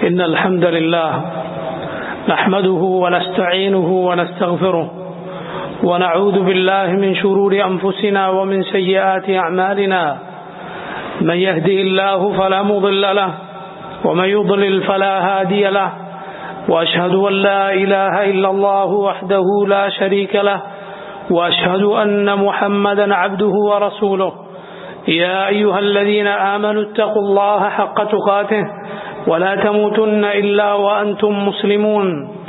إن الحمد لله نحمده ونستعينه ونستغفره ونعوذ بالله من شرور أنفسنا ومن سيئات أعمالنا من يهده الله فلا مضل له ومن يضلل فلا هادي له وأشهد أن لا إله إلا الله وحده لا شريك له وأشهد أن محمدا عبده ورسوله يا أيها الذين آمنوا اتقوا الله حق تقاته ولا تموتن إلا وأنتم مسلمون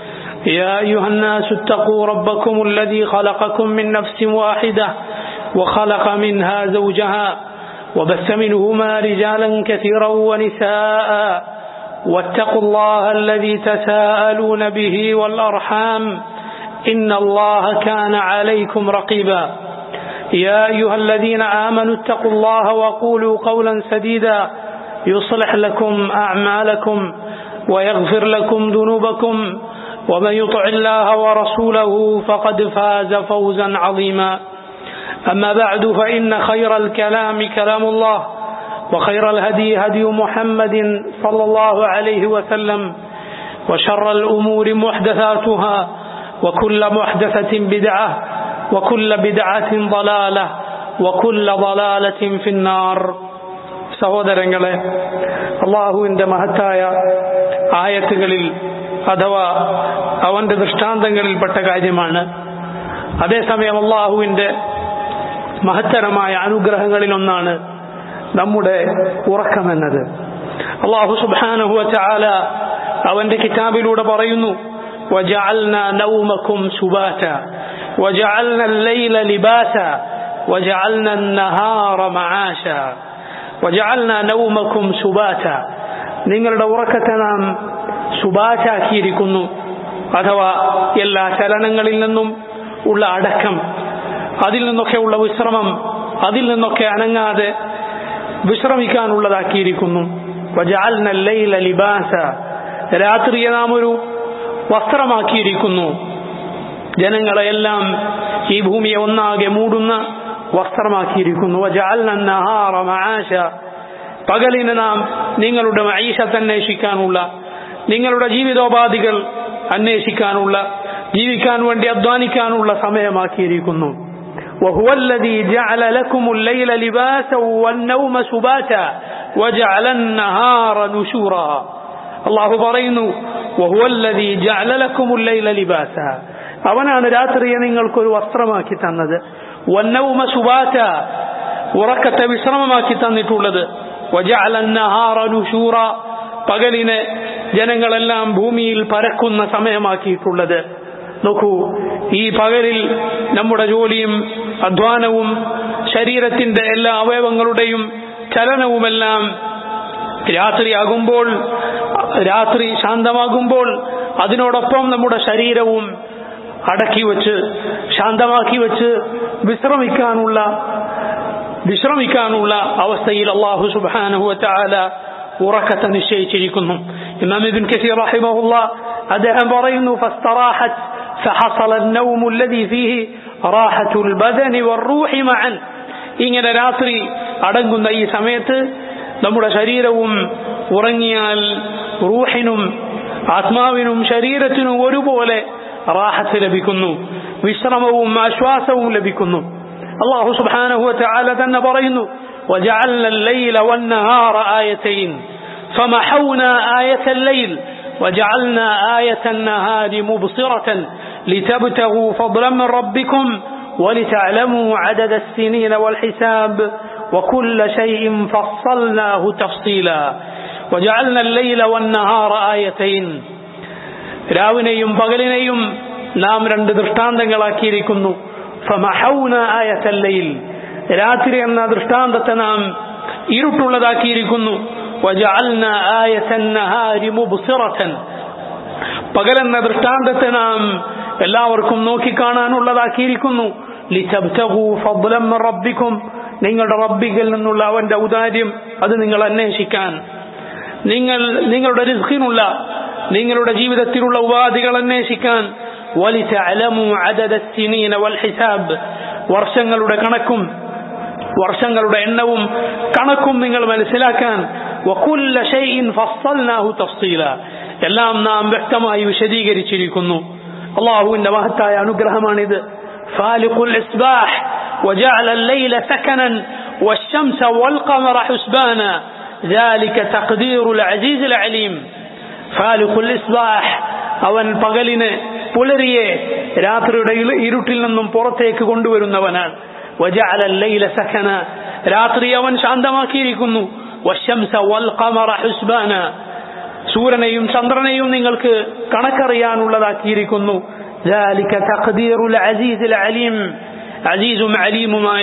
يا أيها الناس اتقوا ربكم الذي خلقكم من نفس واحدة وخلق منها زوجها وبث منهما رجالا كثيرا ونساء واتقوا الله الذي تساءلون به والأرحام إن الله كان عليكم رقيبا يا أيها الذين آمنوا اتقوا الله وقولوا قولا سديدا يصلح لكم أعمالكم ويغفر لكم ذنوبكم ومن يطع الله ورسوله فقد فاز فوزا عظيما أما بعد فإن خير الكلام كلام الله وخير الهدي هدي محمد صلى الله عليه وسلم وشر الأمور محدثاتها وكل محدثة بدعة وكل بدعة ضلالة وكل ضلالة في النار. സഹോദരങ്ങളെ, അള്ളാഹുവിന്റെ മഹത്തായ ആയത്തുകളിൽ അഥവാ അവന്റെ ദൃഷ്ടാന്തങ്ങളിൽപ്പെട്ട കാര്യമാണ്. അതേസമയം അള്ളാഹുവിന്റെ മഹത്തരമായ അനുഗ്രഹങ്ങളിലൊന്നാണ് നമ്മുടെ ഉറക്കമെന്നത്. അള്ളാഹു സുബ്ഹാനഹു വ തആല അവന്റെ കിതാബിലൂടെ പറയുന്നു, وجعلنا نومكم سباتا وجعلنا الليل لباسا وجعلنا النهار معاشا وجعلنا نومكم سباتا. നിങ്ങളുടെ ഉറക്കത്തെ നാം സുബാറ്റാക്കിയിരിക്കുന്നു, അഥവാ എല്ലാ ചലനങ്ങളിൽ നിന്നും ഉള്ള അടക്കം, അതിൽ നിന്നൊക്കെ ഉള്ള വിശ്രമം, അതിൽ നിന്നൊക്കെ അനങ്ങാതെ വിശ്രമിക്കാനുള്ളതാക്കിയിരിക്കുന്നു. വജഅൽന ലൈല ലിബാസ, രാത്രിയെ നാം ഒരു വസ്ത്രമാക്കിയിരിക്കുന്നു. ജനങ്ങളെയെല്ലാം ഈ ഭൂമിയെ ഒന്നാകെ മൂടുന്ന വസ്ത്രമാക്കിയിരിക്കുന്നു. വജഅൽന നഹാറ മആശ, പകലിന് നാം നിങ്ങളുടെ മഈശത്ത് അന്വേഷിക്കാനുള്ള, നിങ്ങളുടെ ജീവിതോപാധികൾ അന്വേഷിക്കാനുള്ള, ജീവിക്കാൻ വേണ്ടി അധ്വാനിക്കാനുള്ള സമയമാക്കിയിരിക്കുന്നു. وهو الذي جعل لكم الليل لباسا والنوم سباتا وجعل النهار نشورا. അല്ലാഹു പറയുന്നു, وهو الذي جعل لكم الليل لباسا, അവനാണ് രാത്രിയെ നിങ്ങൾക്കൊരു വസ്ത്രമാക്കി തന്നത്. والنوم سباتا, ഉറക്കത്തെ വിശ്രമമാക്കി തന്നിട്ടുള്ളത്. وجعل النهار نشورا, പകലിനെ ജനങ്ങളെല്ലാം ഭൂമിയിൽ പരക്കുന്ന സമയമാക്കിയിട്ടുള്ളത്. നോക്കൂ, ഈ പകലിൽ നമ്മുടെ ജോലിയും അധ്വാനവും ശരീരത്തിന്റെ എല്ലാ അവയവങ്ങളുടെയും ചലനവുമെല്ലാം രാത്രിയാകുമ്പോൾ, രാത്രി ശാന്തമാകുമ്പോൾ അതിനോടൊപ്പം നമ്മുടെ ശരീരവും അടക്കി വെച്ച് ശാന്തമാക്കി വെച്ച് വിശ്രമിക്കാനുള്ള അവസ്ഥയിൽ അല്ലാഹു സുബ്ഹാനഹു വ തആല ഉറക്കത്തെ നിശ്ചയിച്ചിരിക്കുന്നു. ഇമാം ഇബ്നു കസീർ റഹിമഹുല്ലാഹ് അദ്ദേഹം പറയുന്നു, ഫസ്തറാഹത് ഫഹസല النوم الذي فيه راحة البدن والروح معا. ഇങ്ങനെ രാത്രി അടങ്ങുന്ന ഈ സമയത്ത് നമ്മുടെ ശരീരവും ഉറങ്ങിയാൽ റൂഹിനും ആത്മാവിനും ശരീരത്തിനും ഒരുപോലെ റാഹത്ത് ലഭിക്കുന്നു, വിശ്രമവും ആശ്വാസവും ലഭിക്കുന്നു. അല്ലാഹു സുബ്ഹാനഹു വ തആല തന്നെ പറയുന്നു, وجعلنا الليل والنهار آيتين فمحونا آية الليل وجعلنا آية النهار مبصرة لتبتغوا فضلا من ربكم ولتعلموا عدد السنين والحساب وكل شيء فصلناه تفصيلا وجعلنا الليل والنهار آيتين. രാവിനെയും പകലിനെയും നാം രണ്ട് ദൃഷ്ടാന്തങ്ങളാക്കിയിരിക്കുന്നു. فمحونا آية الليل, രാത്രി എന്ന ദൃഷ്ടാന്തത്തെ നാം ഇരുട്ടുള്ളതാക്കിയിരിക്കുന്നു. وجعلنا آية النهار مبصرة, പകലെന്ന ദൃഷ്ടാന്തത്തെ നാം എല്ലാവർക്കും നോക്കിക്കാണാനുള്ളതാക്കിയിരിക്കുന്നു. لتبتغوا فضلا من ربكم, നിങ്ങളുടെ റബ്ബിൽ നിന്നുള്ള അവന്റെ ഔദാര്യം അത് നിങ്ങൾ അന്വേഷിക്കാൻ, നിങ്ങളുടെ റിസ്ഖിനുള്ള, നിങ്ങളുടെ ജീവിതത്തിലുള്ള ഉപാധികൾ അന്വേഷിക്കാൻ. ولتعلموا عدد السنين والحساب, വർഷങ്ങളുടെ കണക്കും വർഷങ്ങളുടെ എണ്ണവും കണക്കും നിങ്ങൾ മനസ്സിലാക്കാൻ. وكل شيء فصلناه تفصيلا എല്ലാം നാം വ്യക്തമായി വിശദീകരിച്ചിരിക്കുന്നു. അല്ലാഹുവിന്റെ മഹത്തായ അനുഗ്രഹമാണിത്. ഫാലിഖുൽ ഇസ്ബാഹ് وجعل الليل سكنا والشمس والقمر حسبانا ذلك تقدير العزيز العليم. ഫാലിഖുൽ ഇസ്ബാഹ് അവൻ പകലിനെ പുലരിയെ രാത്രിയുടെ ഇരുട്ടിൽ നിന്നും പുറത്തേക്ക് കൊണ്ടുവരുന്നവനാണ്. وجعل الليل سكنا രാത്രി അവൻ ശാന്തമാക്കിയിരിക്കുന്നു. والشمس والقمر حسبانا സൂര്യനെയും ചന്ദ്രനെയും നിങ്ങൾക്ക് കണക്കറിയാനുള്ളതാക്കിയിരിക്കുന്നു. ذلك تقدير العزيز العليم അസീസും അലീമുമായ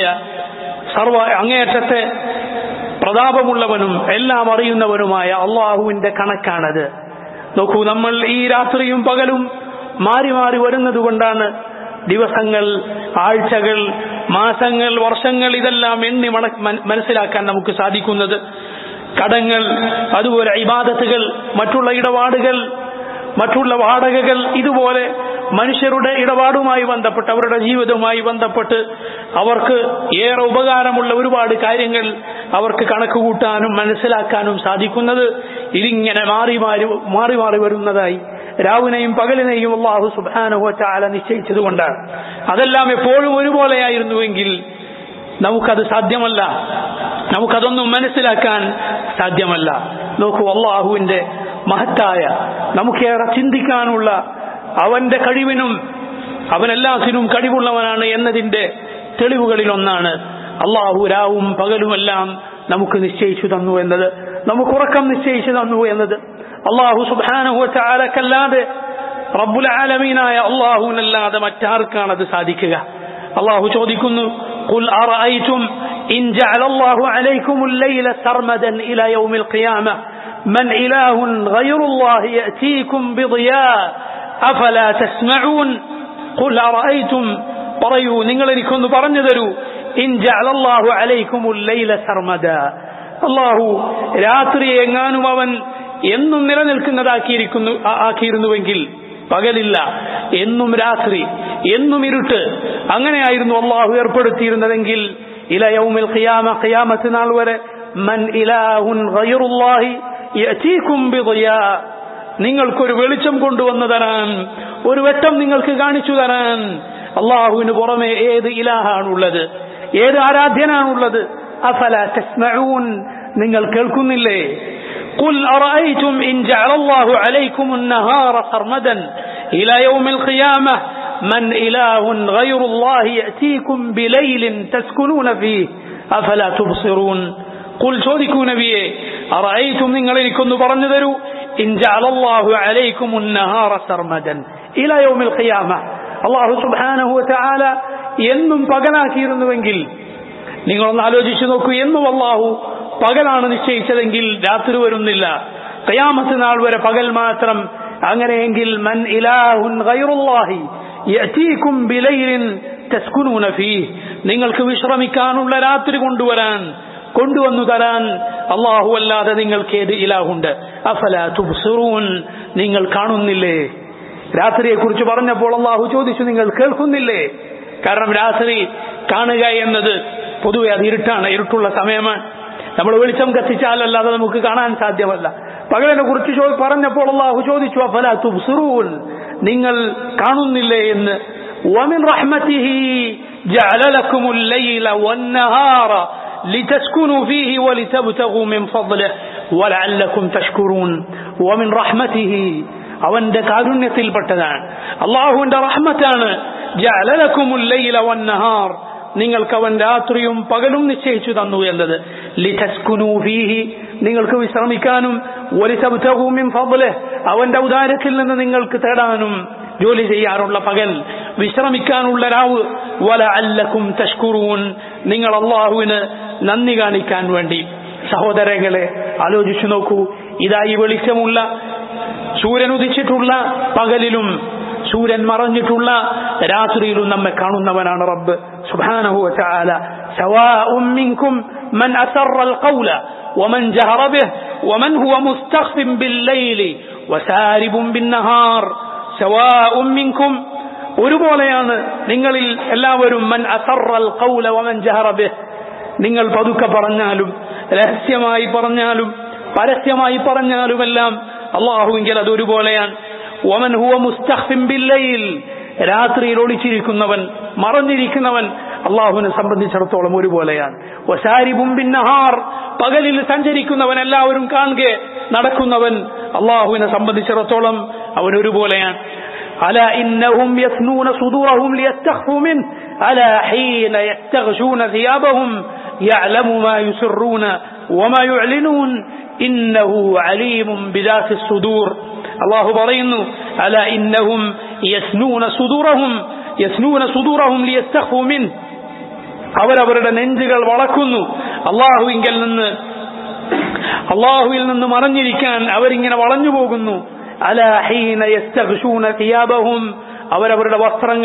സർവ അങ്ങേയറ്റത്തെ പ്രതാപമുള്ളവനും എല്ലാം അറിയുന്നവനുമായ അള്ളാഹുവിന്റെ കണക്കാണത്. നോക്കൂ, നമ്മൾ ഈ രാത്രിയും പകലും മാറി മാറി വരുന്നത് കൊണ്ടാണ് ദിവസങ്ങൾ, ആഴ്ചകൾ, മാസങ്ങൾ, വർഷങ്ങൾ ഇതെല്ലാം എണ്ണി മനസ്സിലാക്കാൻ നമുക്ക് സാധിക്കുന്നത്. കടങ്ങൾ, അതുപോലെ ഇബാദത്തുകൾ, മറ്റുള്ള ഇടപാടുകൾ, മറ്റുള്ള വാടകകൾ, ഇതുപോലെ മനുഷ്യരുടെ ഇടപാടുമായി ബന്ധപ്പെട്ട് അവരുടെ ജീവിതവുമായി ബന്ധപ്പെട്ട് അവർക്ക് ഏറെ ഉപകാരമുള്ള ഒരുപാട് കാര്യങ്ങൾ അവർക്ക് കണക്കുകൂട്ടാനും മനസ്സിലാക്കാനും സാധിക്കുന്നത് ഇതിങ്ങനെ മാറി മാറി വരുന്നതായി രാവിനെയും പകലിനെയും അല്ലാഹു സുബ്ഹാനഹു വ തആല നിശ്ചയിച്ചതുകൊണ്ടാണ്. അതെല്ലാം എപ്പോഴും ഒരുപോലെയായിരുന്നുവെങ്കിൽ നമുക്കത് സാധ്യമല്ല, നമുക്കതൊന്നും മനസ്സിലാക്കാൻ സാധ്യമല്ല. നോക്കൂ, അല്ലാഹുവിന്റെ മഹത്തായ, നമുക്കേറെ ചിന്തിക്കാനുള്ള അവന്റെ കഴിവിനും അവനെല്ലാത്തിനും കഴിവുള്ളവനാണ് എന്നതിന്റെ തെളിവുകളിലൊന്നാണ് അല്ലാഹു രാവും പകലുമെല്ലാം നമുക്ക് നിശ്ചയിച്ചു തന്നു എന്നത്, നമുക്ക് ഉറക്കം നിശ്ചയിച്ചു തന്നു എന്നത്. അല്ലാഹു സുബ്ഹാനഹു വ തആലക്കല്ലാതെ, റബ്ബുൽ ആലമീനായ അല്ലാഹുവിനല്ലാതെ മറ്റാർക്കാണത് സാധിക്കുക? അല്ലാഹു ചോദിക്കുന്നു, ഖുൽ അറഅയ്തും ഇൻ ജഅലല്ലാഹു അലൈക്കുമുൽ ലൈല സർമദൻ ഇലാ യൗമിൽ ഖിയാമ മൻ ഇലാഹുൻ ഗൈറുല്ലാഹി യഅതീകും ബിദിയാ അഫലാ തസ്മഊൻ. ഖുൽ അറഅയ്തും, പറയൂ, നിങ്ങൾ എനിക്കൊന്ന് പറഞ്ഞു തരൂ, ഇൻ ജഅലല്ലാഹു അലൈക്കുമുൽ ലൈല സർമദാ, അല്ലാഹു രാത്രിയെ എങ്ങാനും അവൻ എന്നും ആക്കിയിരുന്നുവെങ്കിൽ, പകലില്ല, എന്നും രാത്രി, എന്നും ഇരുട്ട്, അങ്ങനെയായിരുന്നു അല്ലാഹു ഏർപ്പെടുത്തിയിരുന്നതെങ്കിൽ, ഇലാ യൗമിൽ ഖിയാമ, ഖിയാമത്ത് നാൾ വരെ, മൻ ഇലാഹുൻ ഗൈറുല്ലാഹി യഅതീകും ബിദിയാ, നിങ്ങൾക്കൊരു വെളിച്ചം കൊണ്ടുവന്നു തരാൻ, ഒരു വെട്ടം നിങ്ങൾക്ക് കാണിച്ചു തരാൻ അല്ലാഹുവിന് പുറമെ ഏത് ഇലാഹാണുള്ളത്? ഏത് ആരാധ്യനാണുള്ളത്? അഫലാ തസ്മഊൻ, നിങ്ങൾ കേൾക്കുന്നില്ലേ? ഖുൽ അറഅയ്തും ഇൻ ജഅലല്ലാഹു അലൈക്കുമുൻ നഹാറ സർമദൻ ഇലാ യൗമിൽ ഖിയാമ മൻ ഇലാഹുൻ ഗൈറുല്ലാഹി യഅതീകും ബിലൈലിൻ തസ്കുനൂന ഫീഹി അഫലാ തുബ്സിറൂൻ. ഖുൽ, ചോദിക്കൂ നബിയെ, അറഅയ്തും, നിങ്ങൾ എനിക്കൊന്ന് പറഞ്ഞു തരൂ, ഇൻ ജഅലല്ലാഹു അലൈക്കുമുൻ നഹാറ സർമദൻ ഇലാ യൗമിൽ ഖിയാമ, അല്ലാഹു സുബ്ഹാനഹു വ തആല എന്നും പകലാക്കിയിരുന്നുവെങ്കിൽ, നിങ്ങളൊന്ന് ആലോചിച്ചു നോക്കൂ, എന്നും അല്ലാഹു പകലാണ് നിശ്ചയിച്ചതെങ്കിൽ രാത്രി വരുന്നില്ല, ഖിയാമത്ത് നാൾ വരെ പകൽ മാത്രം. അങ്ങനെയെങ്കിൽ മൻ ഇലാഹുൻ ഗൈറുല്ലാഹി യഅതീകും ബിലൈലിൻ തസ്കുനൂന ഫീഹി, നിങ്ങൾക്ക് വിശ്രമിക്കാനുള്ള രാത്രി കൊണ്ടുവന്നു തരാൻ അല്ലാഹു അല്ലാതെ നിങ്ങൾക്ക് ഏത് ഇലാഹുണ്ട്? അഫലാ തുബ്സിറൂൻ, നിങ്ങൾ കാണുന്നില്ലേ? രാത്രിയെ കുറിച്ച് പറഞ്ഞപ്പോൾ അല്ലാഹു ചോദിച്ചു, നിങ്ങൾ കേൾക്കുന്നില്ലേ? കാരണം രാത്രി കാണുക എന്നത് പൊതുവെ അത് ഇരുട്ടാണ്, ഇരുട്ടുള്ള സമയമാണ്. നമ്മൾ വെളിച്ചം കത്തിച്ചാലല്ലാതെ നമുക്ക് കാണാൻ സാധ്യമല്ല. പകലിനെ കുറിച്ച് പറഞ്ഞപ്പോൾ അല്ലാഹു ചോദിച്ചു, അഫലാ തുബ്സിറൂൻ, നിങ്ങൾ കാണുന്നില്ലേ എന്ന്. വമിൻ റഹ്മതിഹി ജഅല ലക്കുമുൽ ലൈല വന്നഹാറ ലിതസ്കുനൂ ഫീഹി വലിതബ്തഗൂ മിൻ ഫദ്ലിഹി വലഅല്ലകും തഷ്കുറൂൻ. വമിൻ റഹ്മതിഹി, അവന്റെ കാരുണ്യത്തിൽപ്പെട്ടതാണ്, അല്ലാഹുവിന്റെ റഹ്മത്താണ്. ജഅല ലക്കുമുൽ ലൈല വന്നഹാർ, നിങ്ങൾക്ക് അവൻ രാത്രിയും പകലും നിശ്ചയിച്ചു തന്നു എന്നത്. ലിതസ്കുനൂ ഫീഹി, നിങ്ങൾക്ക് വിശ്രമിക്കാനും, വലിതബ്തഗൂ മിൻ ഫദ്ലിഹി, അവന്റെ ഔദാര്യത്തിൽ നിന്ന് നിങ്ങൾക്ക് തേടാനും ജോലി ചെയ്യാനുള്ള പകൽ, വിശ്രമിക്കാനുള്ള രാവ്. വലഅല്ലകും തഷ്കുറൂൻ, നിങ്ങൾ അല്ലാഹുവിന് നന്ദി കാണിക്കാൻ വേണ്ടി. സഹോദരങ്ങളെ, ആലോചിച്ചു നോക്കൂ, ഇതായി വെളിച്ചമുള്ള, സൂര്യൻ ഉദിച്ചിട്ടുള്ള പകലിലും സൂര്യൻ മറഞ്ഞിട്ടുള്ള രാത്രിയിലും നമ്മെ കാണുന്നവനാണ് റബ്ബ് സുബ്ഹാനഹു വ തആല. സവാഉം മിൻകും മൻ അസറൽ ഖൗല വമൻ ജഹറ ബിഹി വമൻ ഹുവ മുസ്തഖ്ഫിൻ ബില്ലൈലി വസാരിബുൻ ബിന്നഹാർ. സവാഉം മിൻകും, ഒരുപോലെയാണ് നിങ്ങളിൽ എല്ലാവരും. മൻ അസറൽ ഖൗല വമൻ ജഹറ ബിഹി, നിങ്ങൾ പതുക്കെ പറഞ്ഞാലും രഹസ്യമായി പറഞ്ഞാലും പരസ്യമായി പറഞ്ഞാലുമെല്ലാം അല്ലാഹുവിങ്കൽ അത് ഒരുപോലെയാണ്. വമൻ ഹുവ മുസ്തഖ്ഫിൻ ബില്ലൈൽ, രാത്രിയിൽ ഒളിച്ചിരിക്കുന്നവൻ, മറഞ്ഞിരിക്കുന്നവൻ അല്ലാഹുവിനെ സംബന്ധിച്ചിടത്തോളം ഒരുപോലെയാണ്. വസാരിബും ബിന്നഹാർ, പകലിൽ സഞ്ചരിക്കുന്നവൻ, എല്ലാവരും കാണുക നടക്കുന്നവൻ അല്ലാഹുവിനെ സംബന്ധിച്ചിടത്തോളം അവൻ ഒരുപോലെയാണ്. അലാ ഇന്നഹും യസ്നൂന സുദൂറഹും ലിയസ്തഖ്ഫൂ മിൻ അലാ ഹീന യസ്തഗ്ശൂന സിയാബഹും യഅലമു മാ യുസിറൂന വമാ യുഅ്ലിനൂൻ ഇന്നഹു അലീമുൻ ബിദാത്തിസ് സുദൂർ. അല്ലാഹു പറയുന്നു അലാ ഇന്നഹും യസ്നൂന സുദൂറഹും ലിയസ്തഖ്ഫൂ മിൻ, അവരവരുടെ നെഞ്ചുകൾ വളക്കുന്നു അല്ലാഹുവിൽ നിന്ന് മറഞ്ഞിരിക്കാൻ അവരിങ്ങനെ വളഞ്ഞു പോകുന്നു. അലാ ഹീന യസ്തഗ്ശൂന സിയാബഹും, അവരവരുടെ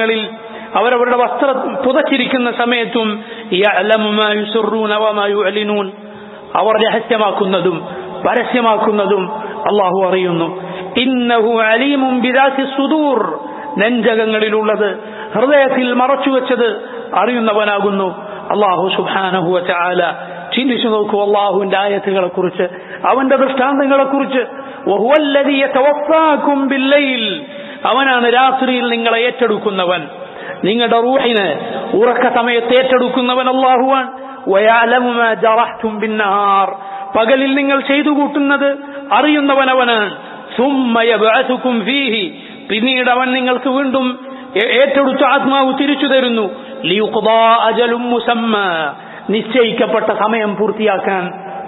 വസ്ത്രം പുതച്ചിരിക്കുന്ന സമയത്തും യഅലമു മാ യുസിറൂന വമാ യുഅ്ലിനൂൻ, അവർ രഹസ്യമാക്കുന്നതും പരസ്യമാക്കുന്നതും അല്ലാഹു അറിയുന്നു. ഇന്നഹു അലീമുൻ ബിദാത്തിസ് സുദൂർ, നെഞ്ചകങ്ങളിലുള്ളത്, ഹൃദയത്തിൽ മറച്ചുവെച്ചത് അറിയുന്നവനാകുന്നു അല്ലാഹു സുബ്ഹാനഹു വ തആല. ചിന്തിച്ചു നോക്കൂ അല്ലാഹുവിന്റെ ആയത്തുകളെ കുറിച്ച്, അവന്റെ ദൃഷ്ടാന്തങ്ങളെ കുറിച്ച്. വഹുവല്ലദീ യതവഫാകും ബില്ലൈൽ, അവനാണ് രാത്രിയിൽ നിങ്ങളെ ഏറ്റെടുക്കുന്നവൻ, നിങ്ങളുടെ റൂഹിനെ ഉറക്ക സമയത്ത് ഏറ്റെടുക്കുന്നവൻ അല്ലാഹുവാൻ. വയഅലമു മാ ജറഹ്തും ബിന്നഹാർ, പകലിൽ നിങ്ങൾ ചെയ്തു കൂട്ടുന്നത് അറിയുന്നവൻ അവനാണ്. സുമ്മ യബ്അസുകും ഫീഹി, പിന്നീട് അവൻ നിങ്ങൾക്ക് വീണ്ടും ഏറ്റെടുത്ത ആത്മാവ് തിരിച്ചു തരുന്നു. ലിയുഖ്ദാ അജലുൻ മുസമ്മാ, നിശ്ചയിക്കപ്പെട്ട സമയം പൂർത്തിയാക്കാൻ.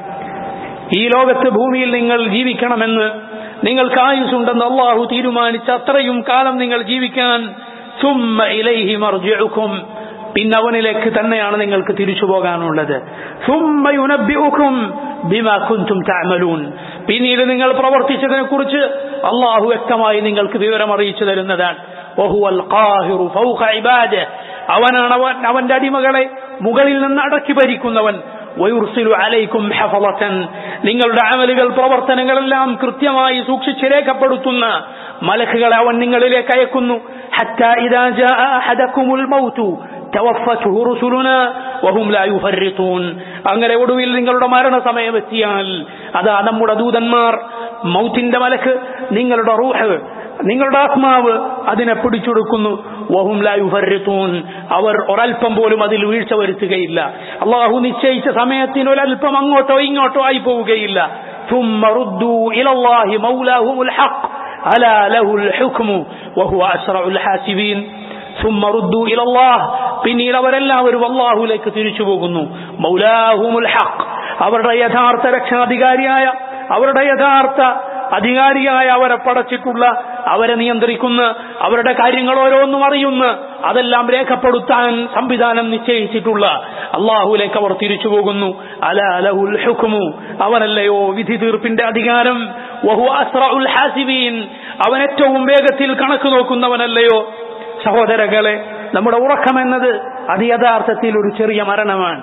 ഈ ലോകത്ത് ഭൂമിയിൽ നിങ്ങൾ ജീവിക്കണമെന്ന്, നിങ്ങൾക്ക് ആയുസ്സുണ്ടെന്ന് അല്ലാഹു തീരുമാനിച്ച അത്രയും കാലം നിങ്ങൾ ജീവിക്കാൻ. സുമ്മ ഇലൈഹി മർജിഉകും, പിന്നെ അവനിലേക്ക് തന്നെയാണ് നിങ്ങൾക്ക് തിരിച്ചു പോകാനുള്ളത്. സുമ്മ യുനബ്ബിഉകും ബിമാ കുൻതും തഅമലൂൻ, പിന്നീട് നിങ്ങൾ പ്രവർത്തിച്ചതിനെ കുറിച്ച് അല്ലാഹു വ്യക്തമായി നിങ്ങൾക്ക് വിവരം അറിയിച്ചു തരുന്നതാണ്. വഹുവൽ ഖാഹിറു ഫൗഖ ഇബാദിഹി, അവനാണ് അവന്റെ അടിമകളെ മുകളിൽ നിന്ന് അടക്കി ഭരിക്കുന്നവൻ. വയുർസിലു അലൈക്കും ഹഫളതൻ, നിങ്ങളുടെ അമലുകൾ പ്രവർത്തനങ്ങളെല്ലാം കൃത്യമായി സൂക്ഷിച്ച് രേഖപ്പെടുത്തുന്ന മലക്കുകളെ അവൻ നിങ്ങളിലേക്ക് അയക്കുന്നു. ഹത്താ ഇദാ ജാഅ അഹദകുമുൽ മൗതു തവഫത്തുഹു റുസുലുനാ വഹും ലാ യുഫർരിതൂൻ, അങ്ങനെ ഒടുവിൽ നിങ്ങളുടെ മരണസമയം എത്തിയാൽ അതാ നമ്മുടെ ദൂതന്മാർ, മൗത്തിന്റെ മലക്ക് നിങ്ങളുടെ റൂഹ്, നിങ്ങളുടെ ആത്മാവ് അതിനെ പിടിച്ചെടുക്കുന്നു. വഹും ലാ യുഫർരിതൂൻ, അവർ ഒരൽപ്പം പോലും അതിൽ വീഴ്ച വരുത്തുകയില്ല. അല്ലാഹു നിശ്ചയിച്ച സമയത്തിന് ഒരൽപ്പം അങ്ങോട്ടോ ഇങ്ങോട്ടോ ആയി പോവുകയില്ല. ثم ردوا إلى الله مولاهم الحق ألا له الحكم وهو أسرع الحاسبين. ثم ردوا إلى الله, പിന്നീട് അവരെല്ലാവരും അല്ലാഹുവിലേക്ക് തിരിച്ചു പോകുന്നു. മൗലാഹുമുൽ ഹഖ്, അവരുടെ യഥാർത്ഥ രക്ഷാധികാരിയായ, അവരുടെ യഥാർത്ഥ അധികാരിയായ, അവരെ പടച്ചിട്ടുള്ള, അവരെ നിയന്ത്രിക്കുന്ന, അവരുടെ കാര്യങ്ങൾ ഓരോന്നും അറിയുന്ന, അതെല്ലാം രേഖപ്പെടുത്താൻ സംവിധാനം നിശ്ചയിച്ചിട്ടുള്ള അല്ലാഹുവിലേക്ക് അവർ തിരിച്ചു പോകുന്നു. അലാ ലഹുൽ ഹുക്മു, അവനല്ലയോ വിധി തീർപ്പിന്റെ അധികാരം. വഹുവ അസ്റഉൽ ഹാസിബീൻ, അവൻ ഏറ്റവും വേഗത്തിൽ കണക്ക് നോക്കുന്നവനല്ലയോ. സഹോദരങ്ങളെ, നമ്മുടെ ഉറക്കമെന്നത് അത് യഥാർത്ഥത്തിൽ ഒരു ചെറിയ മരണമാണ്.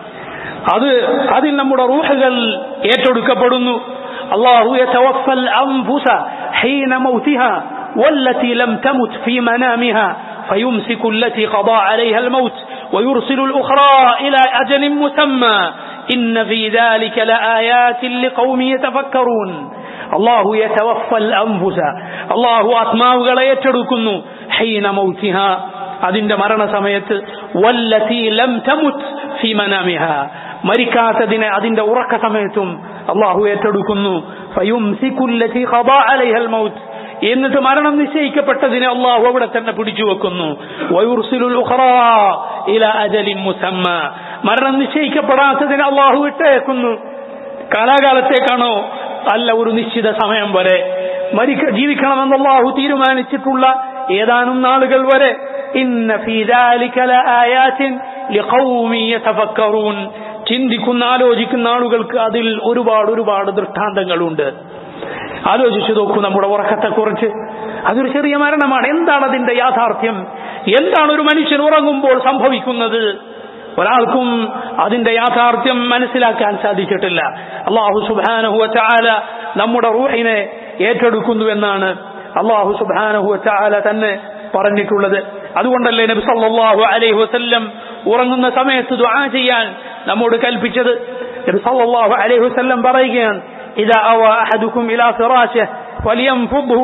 അതിൽ നമ്മുടെ റൂഹുകൾ ഏറ്റെടുക്കപ്പെടുന്നു. അല്ലാഹു യതവഫൽ അൻഫുസ ഹീന മൗതിഹാ വല്ലതി ലം തമുത് ഫീ മനാമിഹാ ഫയുംസികു അല്ലതി ഖദാ അലൈഹാ അൽമൗത് വയുർസിലു അൽഉഖറാ ഇലാ അജലിൻ മുസമ്മാ ഇന്ന ഫീ ദാലിക ലആയാതിൻ ലിഖൗമി യതഫക്കറൂൻ. അല്ലാഹു യതവഫൽ അൻഫുസ, അല്ലാഹു ആത്മാവുകളെ ഏറ്റെടുക്കുന്നു. ഹീന മൗതിഹാ, അതിന്റെ മരണസമയത്ത്. വല്ലതി ലം തമുത് ഫീ മനാമിഹാ, മരിക്കാത്തതിനെ അതിന്റെ ഉറക്ക സമയത്തും അല്ലാഹു ഏറ്റെടുക്കുന്നു. ഫയുംസികു അല്ലതി ഖദാ അലൈഹൽ മൗത്, എന്നിട്ട് മരണം നിശ്ചയിക്കപ്പെട്ടതിനെ അല്ലാഹു അവിടെ തന്നെ പിടിച്ചു വെക്കുന്നു. വയുർസിലുൽ ഉഖറാ ഇലാ അജലിൻ മുസമ്മാ, മരണം നിശ്ചയിക്കപ്പെടാത്തതിനെ അല്ലാഹു വിട്ടേക്കുന്നു. കാലാകാലത്തേക്കാണോ? അല്ല, ഒരു നിശ്ചിത സമയം വരെ ജീവിക്കണമെന്ന് അല്ലാഹു തീരുമാനിച്ചിട്ടുള്ള ഏതാനും നാളുകൾ വരെ. ഇന്ന ഫീ ദാലിക ലആയാതിൻ ലിഖൗമി യതഫക്കറൂൻ, ചിന്തിക്കുന്ന ആലോചിക്കുന്ന ആളുകൾക്ക് അതിൽ ഒരുപാട് ദൃഷ്ടാന്തങ്ങളുണ്ട്. ആലോചിച്ചു നോക്കൂ നമ്മുടെ ഉറക്കത്തെക്കുറിച്ച്. അതൊരു ചെറിയ മരണമാണ്. എന്താണ് അതിന്റെ യാഥാർത്ഥ്യം? എന്താണ് ഒരു മനുഷ്യൻ ഉറങ്ങുമ്പോൾ സംഭവിക്കുന്നത്? ഒരാൾക്കും അതിന്റെ യാഥാർത്ഥ്യം മനസ്സിലാക്കാൻ സാധിച്ചിട്ടില്ല. അല്ലാഹു സുബ്ഹാനഹു വ തആല നമ്മുടെ റൂഹിനെ ഏറ്റെടുക്കുന്നുവെന്നാണ് അല്ലാഹു സുബ്ഹാനഹു വ തആല തന്നെ പറഞ്ഞിട്ടുള്ളത്. അതുകൊണ്ടല്ലേ നബി സല്ലല്ലാഹു അലൈഹി വസല്ലം ഉറങ്ങുന്ന സമയത്ത് ദുആ ചെയ്യാൻ നമ്മോട് കൽപ്പിച്ചത്. നബി സല്ലല്ലാഹു അലൈഹി വസല്ലം പറയുകയാണ്, إذا أوى أحدكم إلى فراشه فلينفضه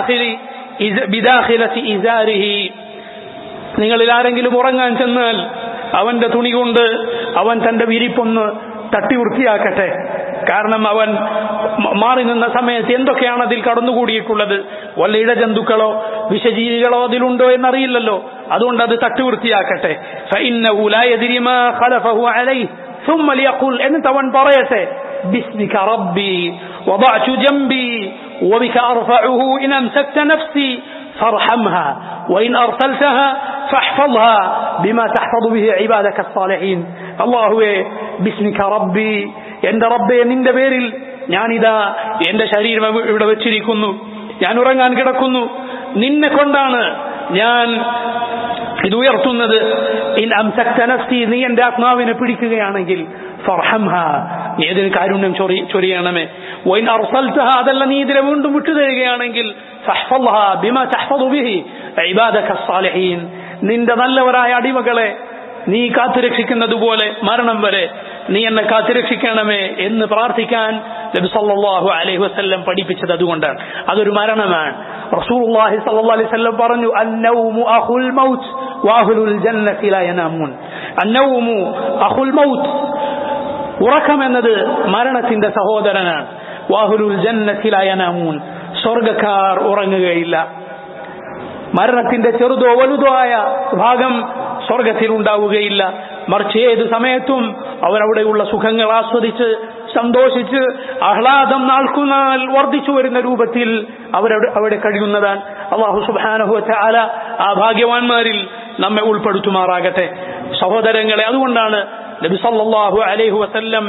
بداخلة إزاره. നിങ്ങളിൽ ആരെങ്കിലും ഉറങ്ങാൻ ചെന്നാൽ അവന്റെ തുണി കൊണ്ട് അവൻ തന്റെ വിരിപ്പൊന്ന് തട്ടി വൃത്തിയാക്കട്ടെ. കാരണം അവൻ മാറി നിന്ന സമയത്ത് എന്തൊക്കെയാണ് അതിൽ കടന്നുകൂടിയിട്ടുള്ളത്, വല്ല ഇഴജന്തുക്കളോ വിഷജീവികളോ അതിലുണ്ടോ എന്നറിയില്ലല്ലോ, അതുകൊണ്ട് അത് തട്ടി വൃത്തിയാക്കട്ടെ. فإنه لا يدري ما خلفه عليه ثم ليقول, എന്നിട്ട് അവൻ പറയട്ടെ, باسمك ربي وضعت جنبي وبك أرفعه إن أمسكت نفسي فارحمها وإن أرسلتها فاحفظها بما تحفظ به عبادك الصالحين. അല്ലാഹുവേ, ബിസ്മിക റബ്ബി, എന്റെ റബ്ബേ നിന്റെ പേരിൽ ഞാനിതാ എന്റെ ശരീരം ഇവിടെ വെച്ചിരിക്കുന്നു, ഞാൻ ഉറങ്ങാൻ കിടക്കുന്നു, നിന്നെ കൊണ്ടാണ് ഞാൻ ഇത് ഉയർത്തുന്നത്. ഇൻ അംസക്ത നഫ്സി, നീ എന്റെ ആത്മാവിനെ പിടിക്കുകയാണെങ്കിൽ ഫർഹംഹാ, നീ ഇതിന് കാരുണ്യം ചൊരിയണമേ. വൈൻ അർസൽതഹാ, അതല്ല നീ ഇതിനെ വീണ്ടും വിട്ടുതരികയാണെങ്കിൽ ഫഹ്ഫദ്ഹാ ബിമാ തഹ്ഫദു ബിഹി ഇബാദക സ്സാലിഹീൻ, നിന്റെ നല്ലവരായ അടിമകളെ നീ കാത്തുരക്ഷിക്കുന്നത് പോലെ മരണം വരെ നീ എന്നെ കാത്തുരക്ഷിക്കണമേ എന്ന് പ്രാർത്ഥിക്കാൻ നബി സല്ലല്ലാഹു അലൈഹി വസല്ലം പഠിപ്പിച്ചത് അതുകൊണ്ടാണ്. അതൊരു മരണമാണ്. റസൂലുള്ളാഹി സല്ലല്ലാഹു അലൈഹി വസല്ലം പറഞ്ഞു, അന്നൗമു അഖുൽ മൗത്ത് വഅഹ്ലുൽ ജന്നതി ലാ യനാമൂൻ. അന്നൗമു അഖുൽ മൗത്ത്, ഉറക്കം എന്നത് മരണത്തിന്റെ സഹോദരനാണ്. വഅഹ്ലുൽ ജന്നതി ലാ യനാമൂൻ, സ്വർഗ്ഗക്കാർ ഉറങ്ങുകയില്ല. മരണത്തിന്റെ ചെറുതോ വലുതോ ആയ ഭാഗം സ്വർഗത്തിൽ ഉണ്ടാവുകയില്ല. മറിച്ച് ഏത് സമയത്തും അവരവിടെയുള്ള സുഖങ്ങൾ ആസ്വദിച്ച് സന്തോഷിച്ച് ആഹ്ലാദം നാൾക്കുനാൾ വർദ്ധിച്ചു വരുന്ന രൂപത്തിൽ അവിടെ കഴിയുന്നതാണ്. അല്ലാഹു സുബ്ഹാനഹു വ തആല ആ ഭാഗ്യവാന്മാരിൽ നമ്മെ ഉൾപ്പെടുത്തുമാറാകട്ടെ. സഹോദരങ്ങളെ, അതുകൊണ്ടാണ് നബി സല്ലല്ലാഹു അലൈഹി വസല്ലം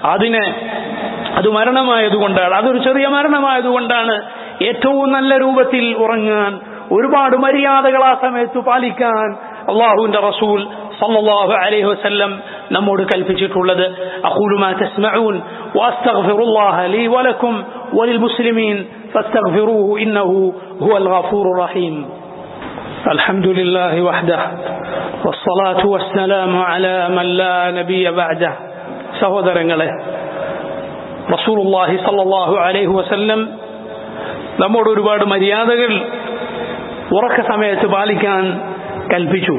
അത് മരണമായതുകൊണ്ടാണ്, അതൊരു ചെറിയ മരണമായതുകൊണ്ടാണ് ഏറ്റവും നല്ല രൂപത്തിൽ ഉറങ്ങാൻ, ഒരുപാട് മര്യാദകൾ ആ സമയത്ത് പാലിക്കാൻ അല്ലാഹുവിന്റെ റസൂൽ സല്ലല്ലാഹു അലൈഹി വസല്ലം നമ്മോട് കൽപ്പിച്ചിട്ടുള്ളത്. അഖൂലു മാ തസ്മഊൻ വഅസ്തഗ്ഫിറുല്ലാഹ ലീ വലക്കും വലിൽ മുസ്ലിമീൻ ഫസ്തഗ്ഫിറൂഹു ഇന്നഹു ഹുവൽ ഗഫൂറുർ റഹീം. അൽഹംദുലില്ലാഹി വഹ്ദഹു വസ്സലാത്തു വസ്സലാമു അലാ മൻ ലാ നബിയ ബഅദഹു. സഹോദരങ്ങളെ, റസൂലുള്ളാഹി സല്ലല്ലാഹു അലൈഹി വസല്ലം നമ്മോട് ഒരുപാട് മര്യാദകൾ ഉറക്ക സമയത്ത് പാലിക്കാൻ കൽപ്പിച്ചു.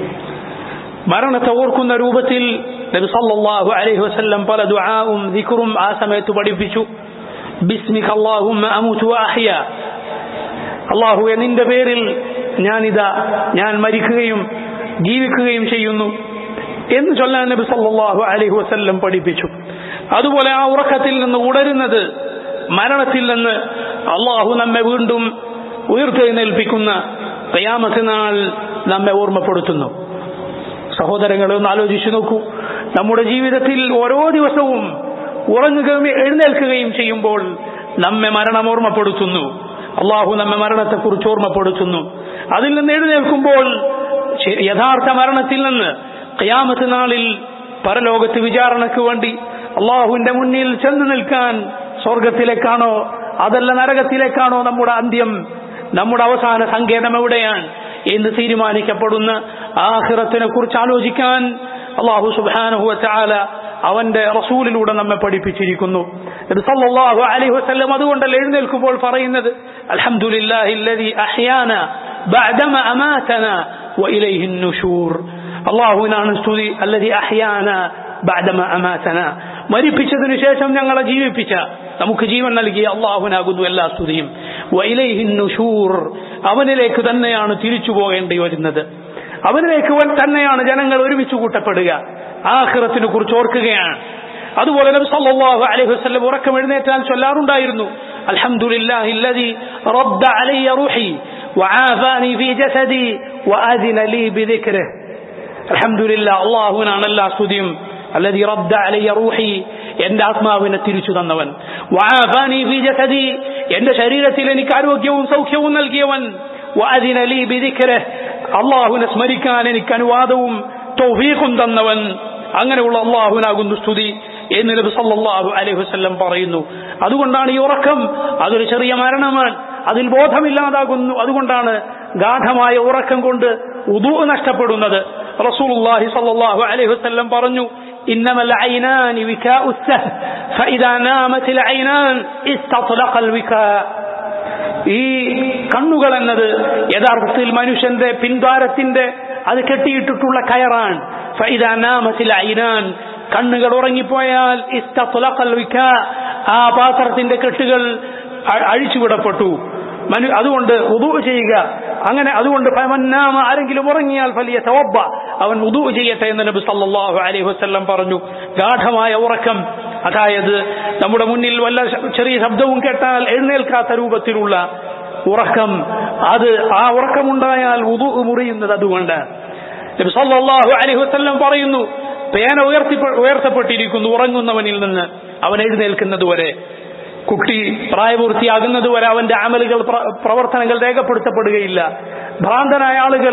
മരണത്തെ ഓർക്കുന്ന രൂപത്തിൽ നബി സല്ലല്ലാഹു അലൈഹി വസല്ലം പല ദുആവും ദിക്റും ആ സമയത്ത് പഠിപ്പിച്ചു. ബിസ്മിക അല്ലാഹുമ്മ അമൂതു വഅഹ്യ, അല്ലാഹുവേ നിന്റെ പേരിൽ ഞാൻ മരിക്കുകയും ജീവിക്കുകയും ചെയ്യുന്നു എന്ന് ചൊല്ലാൻ നബി സല്ലല്ലാഹു അലൈഹി വസല്ലം പഠിപ്പിച്ചു. അതുപോലെ ആ ഉറക്കത്തിൽ നിന്ന് ഉണരുന്നത്, മരണത്തിൽ നിന്ന് അല്ലാഹു നമ്മെ വീണ്ടും ഉയർത്തെഴുന്നേൽപ്പിക്കുന്ന ഖിയാമത്ത് നാൾ നമ്മെ ഓർമ്മപ്പെടുത്തുന്നു. സഹോദരങ്ങളെ, ഒന്ന് ആലോചിച്ചു നോക്കൂ. നമ്മുടെ ജീവിതത്തിൽ ഓരോ ദിവസവും ഉറങ്ങുകയും എഴുന്നേൽക്കുകയും ചെയ്യുമ്പോൾ നമ്മെ മരണം ഓർമ്മപ്പെടുത്തുന്നു. അള്ളാഹു നമ്മെ മരണത്തെക്കുറിച്ച് ഓർമ്മപ്പെടുത്തുന്നു. അതിൽ നിന്ന് എഴുന്നേൽക്കുമ്പോൾ യഥാർത്ഥ മരണത്തിൽ നിന്ന് ഖിയാമത്ത് നാളിൽ പരലോകത്ത് വിചാരണയ്ക്ക് വേണ്ടി അള്ളാഹുവിന്റെ മുന്നിൽ ചെന്ന് നിൽക്കാൻ സ്വർഗത്തിലേക്കാണോ അതല്ല നരകത്തിലേക്കാണോ നമ്മുടെ അന്ത്യം, നമ്മുടെ അവസാന സങ്കേതം എവിടെയാണ് എന്ന് തീരുമാനിക്കപ്പെടുന്ന ആഖിറത്തിനെ കുറിച്ച് ആലോചിക്കാൻ അല്ലാഹു സുബ്ഹാനഹു വ തആല അവന്റെ റസൂലിലൂടെ നമ്മെ പഠിപ്പിച്ചിരിക്കുന്നു. നബി സല്ലല്ലാഹു അലൈഹി വസല്ലം അതുകൊണ്ടല്ലേ എഴുന്നേൽക്കുമ്പോൾ പറയുന്നത്, അൽഹംദുലില്ലാഹില്ലദീ അഹ്യാനാ ബഅദമാ അമാതനാ വഇലൈഹിൻ നുശൂർ. അല്ലാഹുവിനാണ് സ്തുതി. അല്ലദീ അഹ്യാനാ ബഅദമാ അമാതനാ, മരിപ്പിച്ചതിനു ശേഷം ഞങ്ങളെ ജീവിപ്പിച്ച, നമുക്ക് ജീവൻ നൽകിയ അല്ലാഹുവിനാകുന്നു എല്ലാ സ്തുതിയും. വഇലൈഹിൻ നുശൂർ, അവനിലേക്ക് തന്നെയാണ് തിരിച്ചു പോകേണ്ടി വരുന്നത്. അവനിലേക്ക് തന്നെയാണ് ജനങ്ങൾ ഒരുമിച്ച് കൂട്ടപ്പെടുക. ആഖിറത്തിനെ കുറിച്ച് ഓർക്കുകയാണ്. അതുപോലെ നബി സല്ലല്ലാഹു അലൈഹി വസല്ലം ഉറക്കം എഴുന്നേറ്റാൽ ചൊല്ലാറുണ്ടായിരുന്നു, അൽഹംദുലില്ലാഹില്ലദീ റദ്ദ അലയ്യ റൂഹി വആഫാനി ഫീ ജസദി വഅദിന ലീ ബിദിക്രിഹി. അൽഹംദുലില്ലാഹ്, അല്ലാഹുവിനാണ് എല്ലാ സ്തുതിയും. അല്ലദീ റദ്ദ അലയ്യ റൂഹി, എന്റെ ആത്മാവിനെ തിരിച്ചു തന്നവൻ. വആഫാനി ഫീ ജസദി, എന്റെ ശരീരത്തിൽ എനിക്ക് ആരോഗ്യവും സൗഖ്യവും നൽകിയവൻ. വഅദിന ലീ ബിദിക്രിഹി, അല്ലാഹുവിനെ സ്മരിക്കാൻ എനിക്ക് അനുവാദവും തൗഫീഖും തന്നവൻ. അങ്ങനെയുള്ള അല്ലാഹുവിനാകുന്നു സ്തുതി എന്ന് നബി സല്ലല്ലാഹു അലൈഹി വസല്ലം പറയുന്നു. അതുകൊണ്ടാണ് ഈ ഉറക്കം അതൊരു ചെറിയ മരണമാണ്, അതിൽ ബോധമില്ലാതാകുന്നു. അതുകൊണ്ടാണ് ഗാഠമായ ഉറക്കം കൊണ്ട് വുദൂ നഷ്ടപ്പെടുന്നത്. റസൂലുള്ളാഹി സ്വല്ലല്ലാഹു അലൈഹി വസല്ലം പറഞ്ഞു, إنما العينان وكاء السهم فإذا نامت العينان استطلق الوكاء. ഈ കണ്ണുകൾ എന്നത് യഥാർത്ഥത്തിൽ മനുഷ്യന്റെ പിൻദ്വാരത്തിന്റെ അത് കെട്ടിയിട്ടിട്ടുള്ള കയറാണ്. ഫഇദാ നാമത്തിൽ ഐനാൻ, കണ്ണുകൾ ഉറങ്ങിപ്പോയാൽ ഇസ്തത്ലഖൽ വികാ, ആ പാത്രത്തിന്റെ കെട്ടുകൾ അഴിച്ചുവിടപ്പെട്ടു. അതുകൊണ്ട് വുദൂ ചെയ്യുക. അങ്ങനെ അതുകൊണ്ട് ഫമന്നാമ, ആരെങ്കിലും ഉറങ്ങിയാൽ ഫലിയതവബ്ബ, അവൻ വുദൂ ചെയ്യട്ടെ എന്ന് നബി സല്ലല്ലാഹു അലൈഹി വസല്ലം പറഞ്ഞു. ഗാഢമായ ഉറക്കം, അതായത് നമ്മുടെ മുന്നിൽ വല്ല ചെറിയ ശബ്ദവും കേട്ടാൽ എഴുന്നേൽക്കാത്ത രൂപത്തിലുള്ള ഉറക്കം, ആ ഉറക്കമുണ്ടായാൽ വുദൂ മുറിയുന്നത് അതുകൊണ്ട്. നബി സല്ലല്ലാഹു അലൈഹി വസല്ലം പറയുന്നു, പേന ഉയർത്തപ്പെട്ടിരിക്കുന്നു ഉറങ്ങുന്നവനിൽ നിന്ന് അവൻ എഴുന്നേൽക്കുന്നതുവരെ. കുട്ടി പ്രായപൂർത്തിയാകുന്നതുവരെ അവന്റെ അമലുകൾ, പ്രവർത്തനങ്ങൾ രേഖപ്പെടുത്തപ്പെടുകയില്ല. ഭ്രാന്തനായ ആളുകൾ,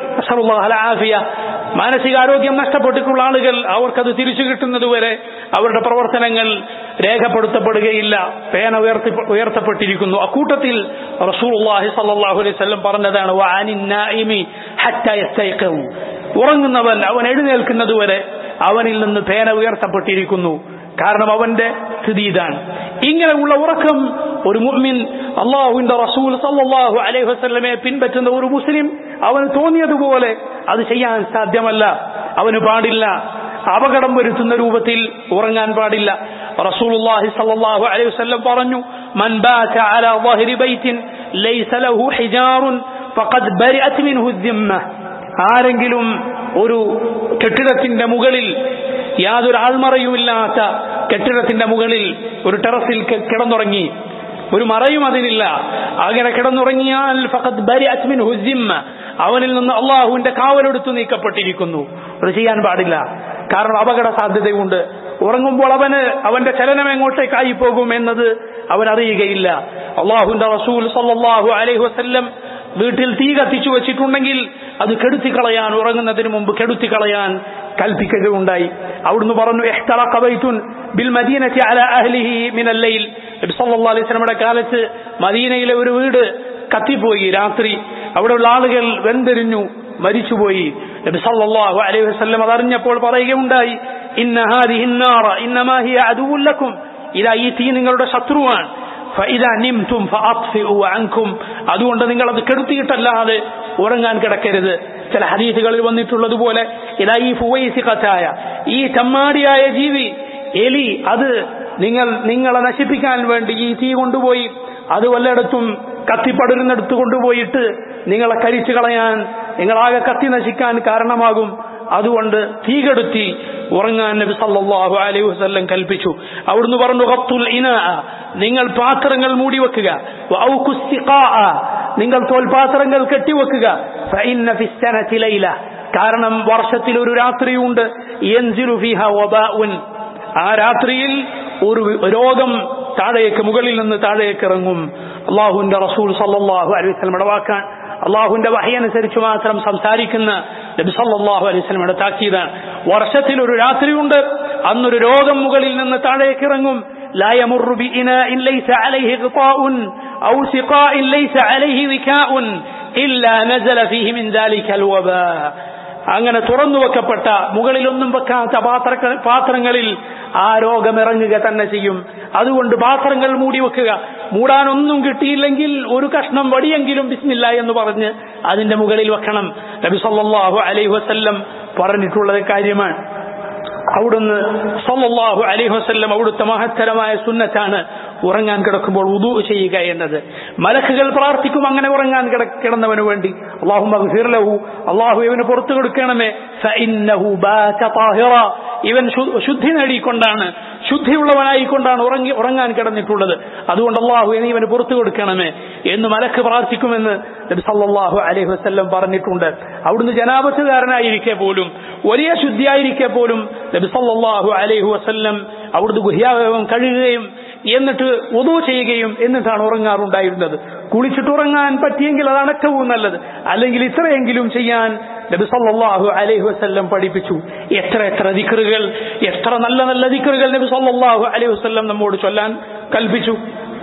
മാനസികാരോഗ്യം നഷ്ടപ്പെട്ടിട്ടുള്ള ആളുകൾ, അവർക്കത് തിരിച്ചു കിട്ടുന്നതുവരെ അവരുടെ പ്രവർത്തനങ്ങൾ രേഖപ്പെടുത്തപ്പെടുകയില്ല. പേന ഉയർത്തപ്പെട്ടിരിക്കുന്നു. അക്കൂട്ടത്തിൽ റസൂലുള്ളാഹി സ്വല്ലല്ലാഹു അലൈഹി വസല്ലം പറഞ്ഞതാണ്, വഅനിൻ നായിമി ഹത്താ യസ്തൈഖു, ഉറങ്ങുന്നവൻ അവൻ എഴുന്നേൽക്കുന്നതുവരെ അവനിൽ നിന്ന് പേന ഉയർത്തപ്പെട്ടിരിക്കുന്നു. കാരണം അവന്റെ സ്ഥിതി ഇതാണ്. ഇങ്ങനെയുള്ള ഉറക്കം ഒരു മുഅ്മിൻ, അല്ലാഹുവിന്റെ റസൂൽ സല്ലല്ലാഹു അലൈഹി വസല്ലമയെ പിൻപറ്റുന്ന ഒരു മുസ്ലിം, അവന് തോന്നിയതുപോലെ അത് ചെയ്യാൻ സാധ്യമല്ല. അവന് പാടില്ല, അപകടം വരുത്തുന്ന രൂപത്തിൽ ഉറങ്ങാൻ പാടില്ല. റസൂലുള്ളാഹി സ്വല്ലല്ലാഹു അലൈഹി വസല്ലം പറഞ്ഞു, മൻ ബാത അലാ ളഹരി ബൈത്തിൻ ലൈസ ലഹു ഹിജാറുൻ ഫഖദ് ബരിഅത് മിൻഹു ദിമ്മ, ആരെങ്കിലും ഒരു കെട്ടിടത്തിന്റെ മുകളിൽ, യാതൊരു ആൾമറയുമില്ലാത്ത കെട്ടിടത്തിന്റെ മുകളിൽ ഒരു ടെറസിൽ കിടന്നുറങ്ങി, ഒരു മറയും അതിനില്ല, അങ്ങനെ കിടന്നുറങ്ങിയാൽ ഫഖദ് ബരിഅത് മിൻഹു ദിമ്മ, അവനിൽ നിന്ന് അള്ളാഹുവിന്റെ കാവലെടുത്തു നീക്കപ്പെട്ടിരിക്കുന്നു. അത് ചെയ്യാൻ പാടില്ല. കാരണം അപകട സാധ്യതയുണ്ട്. ഉറങ്ങുമ്പോൾ അവന്റെ ചലനം എങ്ങോട്ടേക്കായി പോകും എന്നത് അവൻ അറിയുകയില്ല. അള്ളാഹുവിന്റെ റസൂൽ സല്ലല്ലാഹു അലൈഹി വസല്ലം വീട്ടിൽ തീ കത്തിച്ചു വെച്ചിട്ടുണ്ടെങ്കിൽ അത് കെടുത്തിക്കളയാൻ, ഉറങ്ങുന്നതിന് മുമ്പ് കെടുത്തിക്കളയാൻ കൽപ്പിക്കുകയുണ്ടായി. അവിടുന്ന് പറഞ്ഞു, ഇഹ്തറഖ ബൈതുൻ ബിൽ മദീനത്തി അലാ അഹ്ലിഹി മിനൽ ലൈൽ. നബി സല്ലല്ലാഹു അലൈഹി വസല്ലമയുടെ കാലത്ത് മദീനയിലെ ഒരു വീട് കത്തിപ്പോയി. രാത്രി അവിടെയുള്ള ആളുകൾ വെന്തെരിഞ്ഞു, മരിച്ചുപോയി. നബി സല്ലല്ലാഹു അലൈഹി വസല്ലം അതറിഞ്ഞപ്പോൾ പറയുകയുണ്ടായി, ഇന്ന ഹാദിഹി النار انما هي عدو لكم, ഇതാ ഈ തീ നിങ്ങളുടെ ശത്രുവാണ്. فاذا نمتم فاطفئوا عنكم, അതുകൊണ്ട് നിങ്ങൾ അത് കെടുത്തിയിട്ടല്ലാതെ ഉറങ്ങാൻ കിടക്കരുത്. ചില ഹദീസുകളിൽ വന്നിട്ടുള്ളതുപോലെ ഇതാ ഈ ഫുവൈസിഖത്തായ, ഈ ചമ്മാടിയായ ജീവി എലി, അത് നിങ്ങളെ നശിപ്പിക്കാൻ വേണ്ടി ഈ തീ കൊണ്ടുപോയി അത് വല്ലയിടത്തും കത്തിപ്പടരുന്നിടത്ത് കൊണ്ടുപോയിട്ട് നിങ്ങളെ കരിച്ചു കളയാൻ, നിങ്ങളാകെ കത്തി നശിക്കാൻ കാരണമാകും. അതുകൊണ്ട് തീ കെടുത്തി ഉറങ്ങാൻ നബി സല്ലല്ലാഹു അലൈഹി വസല്ലം കൽപ്പിച്ചു. അവിടുന്ന് പറഞ്ഞു, ഖത്തുൽ ഇനാ, നിങ്ങൾ പാത്രങ്ങൾ മൂടി വെക്കുക. വഔഖുസ് സിഖാ, നിങ്ങൾ തോൽപാത്രങ്ങൾ കെട്ടിവെക്കുക. ഫഇന്ന ഫിസ് സനതി ലൈല, കാരണം വർഷത്തിൽ ഒരു രാത്രിയുണ്ട്. യൻസിലു ഫീഹാ വബാഉൻ, ആ രാത്രിയിൽ ഒരു രോഗം മുകളിൽ നിന്ന് താഴേക്ക് ഇറങ്ങും. അള്ളാഹുവിന്റെ റസൂൽ സല്ലല്ലാഹു അലൈഹി വസല്ലമയുടെ വാക്കാണ്. അള്ളാഹുവിന്റെ വഹി അനുസരിച്ച് മാത്രം സംസാരിക്കുന്ന നബി സല്ലല്ലാഹു അലൈഹി വസല്ലമയുടെ താക്കീതാണ്. വർഷത്തിൽ ഒരു രാത്രിയുണ്ട്, അന്നൊരു രോഗം മുകളിൽ നിന്ന് താഴേക്ക് ഇറങ്ങും. ലാ യമുറു ബിഇനാഇൻ ലൈസ അലൈഹി ഖിതാഉൻ ഔ സിഖാഇൻ ലൈസ അലൈഹി വികാഉൻ ഇല്ലാ നസല ഫീഹി മിൻ ദാലികൽ വബാ, അങ്ങനെ തുറന്നു വെക്കപ്പെട്ട മുകളിലൊന്നും വെക്കാത്ത പാത്രങ്ങളിൽ ആ രോഗം ഇറങ്ങുക തന്നെ ചെയ്യും. അതുകൊണ്ട് പാത്രങ്ങൾ മൂടി വെക്കുക. മൂടാനൊന്നും കിട്ടിയില്ലെങ്കിൽ ഒരു കഷ്ണം വടിയെങ്കിലും ബിസ്മില്ലാ എന്ന് പറഞ്ഞ് അതിന്റെ മുകളിൽ വെക്കണം. നബി സല്ലല്ലാഹു അലൈഹി വസല്ലം പറഞ്ഞിട്ടുള്ളത് കാര്യമാണ്. അവിടുന്ന് സല്ലല്ലാഹു അലൈഹി വസല്ലം അവിടുത്തെ മഹത്തരമായ സുന്നത്താണ് ഉറങ്ങാൻ കിടക്കുമ്പോൾ വുദൂ ചെയ്യുക എന്നത്. മലക്കുകൾ പ്രാർത്ഥിക്കും അങ്ങനെ ഉറങ്ങാൻ കിടന്നവന് വേണ്ടി, അല്ലാഹുമ്മഗ്ഫിർ ലഹു, അല്ലാഹു ഇവന് പുറത്തു കൊടുക്കണമേ. ഫഇന്നഹു ബാത താഹിറ, ഇവൻ ശുദ്ധി നേടിക്കൊണ്ടാണ്, ശുദ്ധിയുള്ളവനായിക്കൊണ്ടാണ് ഉറങ്ങാൻ കിടന്നിട്ടുള്ളത്. അതുകൊണ്ട് അല്ലാഹു ഇവന് പുറത്തു കൊടുക്കണമേ എന്ന് മലക്ക് പ്രാർത്ഥിക്കുമെന്ന് നബി സല്ലല്ലാഹു അലൈഹി വസല്ലം പറഞ്ഞിട്ടുണ്ട്. അവിടുന്ന് ജനാബത്തുകാരനായിരിക്കെ പോലും, വലിയ ശുദ്ധിയായിരിക്കെ പോലും നബി സല്ലല്ലാഹു അലൈഹി വസല്ലം അവിടുന്ന് ഗുഹ്യാവയവം കഴുകുകയും എന്നിട്ട് വുദൂ ചെയ്യുകയും എന്നിട്ടാണ് ഉറങ്ങാറുണ്ടായിരുന്നത്. കുളിച്ചിട്ട് ഉറങ്ങാൻ പറ്റിയെങ്കിൽ അതാണ് ഏറ്റവും നല്ലത്. അല്ലെങ്കിൽ ഇത്രയെങ്കിലും ചെയ്യാൻ നബി സല്ലല്ലാഹു അലൈഹി വസല്ലം പഠിപ്പിച്ചു. എത്ര ദിക്റുകൾ, എത്ര നല്ല ദിക്റുകൾ നബി സല്ലല്ലാഹു അലൈഹി വസല്ലം നമ്മോട് ചൊല്ലാൻ കൽപ്പിച്ചു.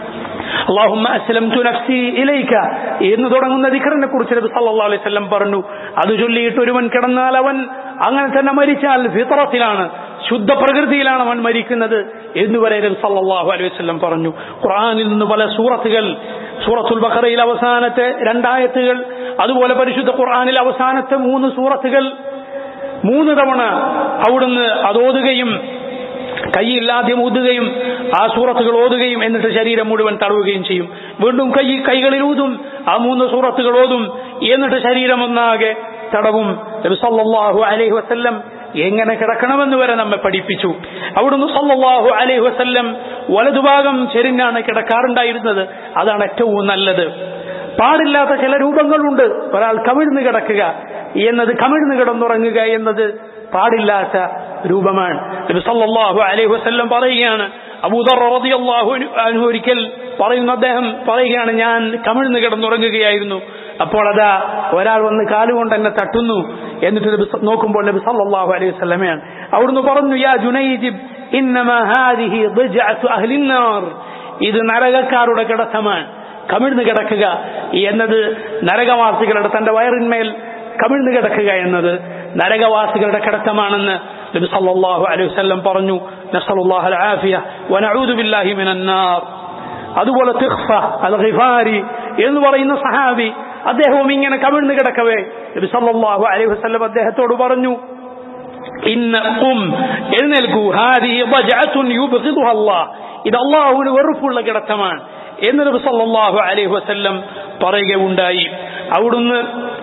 اللهم أسلمت نفسي إليك എന്ന് തുടങ്ങുന്ന ദിക്റിനെ കുറിച്ച് നബി സല്ലല്ലാഹു അലൈഹി വസല്ലം പറഞ്ഞു. അത് ചൊല്ലിയിട്ട് ഒരുവൻ കിടന്നാൽ അവൻ അങ്ങനെ തന്നെ മരിച്ചാൽ ഫിത്രത്തിലാണ്, ശുദ്ധ പ്രകൃതിയിലാണ് അവൻ മരിക്കുന്നത് എന്നുവരെ നബി സല്ലല്ലാഹു അലൈഹി വസല്ലം പറഞ്ഞു. ഖുർആനിൽ നിന്ന് പല സൂറത്തുകൾ, സൂറത്തുൽ ബഖറയിൽ അവസാനത്തെ 2 ആയത്തുകൾ, അതുപോലെ പരിശുദ്ധ ഖുർആനിൽ അവസാനത്തെ 3 സൂറത്തുകൾ 3 തവണ അവിടുന്ന് അതോതുകയും കൈയിൽ ആദ്യം ഊതുകയും ആ സൂറത്തുകൾ ഓതുകയും എന്നിട്ട് ശരീരം മുഴുവൻ തടവുകയും ചെയ്യും. വീണ്ടും കൈകളിൽ ഊതും, ആ 3 സൂറത്തുകൾ ഓതും, എന്നിട്ട് ശരീരം ഒന്നാകെ തടവും. നബി സല്ലല്ലാഹു അലൈഹി വസല്ലം എങ്ങനെ കിടക്കണമെന്ന് വരെ നമ്മെ പഠിപ്പിച്ചു. അവിടുന്ന് സല്ലല്ലാഹു അലൈഹി വസല്ലം വലതുഭാഗം ചെരിഞ്ഞാണ് കിടക്കാറുണ്ടായിരുന്നത്. അതാണ് ഏറ്റവും നല്ലത്. പാടില്ലാത്ത ചില രൂപങ്ങളുണ്ട്. ഒരാൾ കമിഴ്ന്ന് കിടക്കുക എന്നത്, കമിഴ്ന്ന് കിടന്നുറങ്ങുക എന്നത് പാടില്ലാത്ത രൂപമാണ്. നബി സല്ലല്ലാഹു അലൈഹി വസല്ലം പറയുകയാണ്, അബൂദർ റളിയല്ലാഹു അൻഹു ഒരിക്കൽ പറയുന്നു, അദ്ദേഹം പറയുകയാണ്, ഞാൻ കമിഴ്ന്ന് കിടന്നുറങ്ങുകയായിരുന്നു. അപ്പോൾ അതാ ഒരാൾ വന്ന് കാലുകൊണ്ട് എന്നെ തട്ടുന്നു. എന്നിട്ട് നോക്കുമ്പോൾ നബി സല്ലല്ലാഹു അലൈഹി വസല്ലമയാണ്. അവിടുന്ന് പറഞ്ഞു, യാ ജുനൈദിബ് ഇന്നമാ ഹാദിഹി ദിജ്അതു അഹ്ലിൻ നാർ, ഇത് നരകക്കാരുടെ കിടത്തമാണ്. കമിഴ്ന്ന് കിടക്കുക എന്നത് നരകവാസികളുടെ, തന്റെ വയറിന്മേൽ കമിഴ്ന്ന് കിടക്കുക എന്നത് നരകവാസികളുടെ കിടത്തമാണെന്ന് നബി സല്ലല്ലാഹു അലൈഹി വസല്ലം പറഞ്ഞു. നസ്അലുല്ലാഹൽ ആഫിയ വനഊദു ബില്ലാഹി മിനൻ നാർ. അതുപോലെ തിഖ്ഫ അൽ ഗിഫാരി എന്ന് പറയുന്ന സഹാബി, അദ്ദേഹവും ഇങ്ങനെ കമിഴ്ന്ന് കിടക്കവേ നബി സല്ലല്ലാഹു അലൈഹി വസല്ലം അദ്ദേഹത്തോട് പറഞ്ഞു, ഇന്നകും, എഴുന്നേൽക്കൂ, ഹാദിഹി ബജ്അത്തുൻ യുബ്ഗിദുഹാ അല്ലാഹ്, ഇത് അല്ലാഹുവിന് വെറുപ്പുള്ള കിടത്തമാണ് എന്ന് നബി സല്ലല്ലാഹു അലൈഹി വസല്ലം പറയുകയുണ്ടായി. അവിടുന്ന്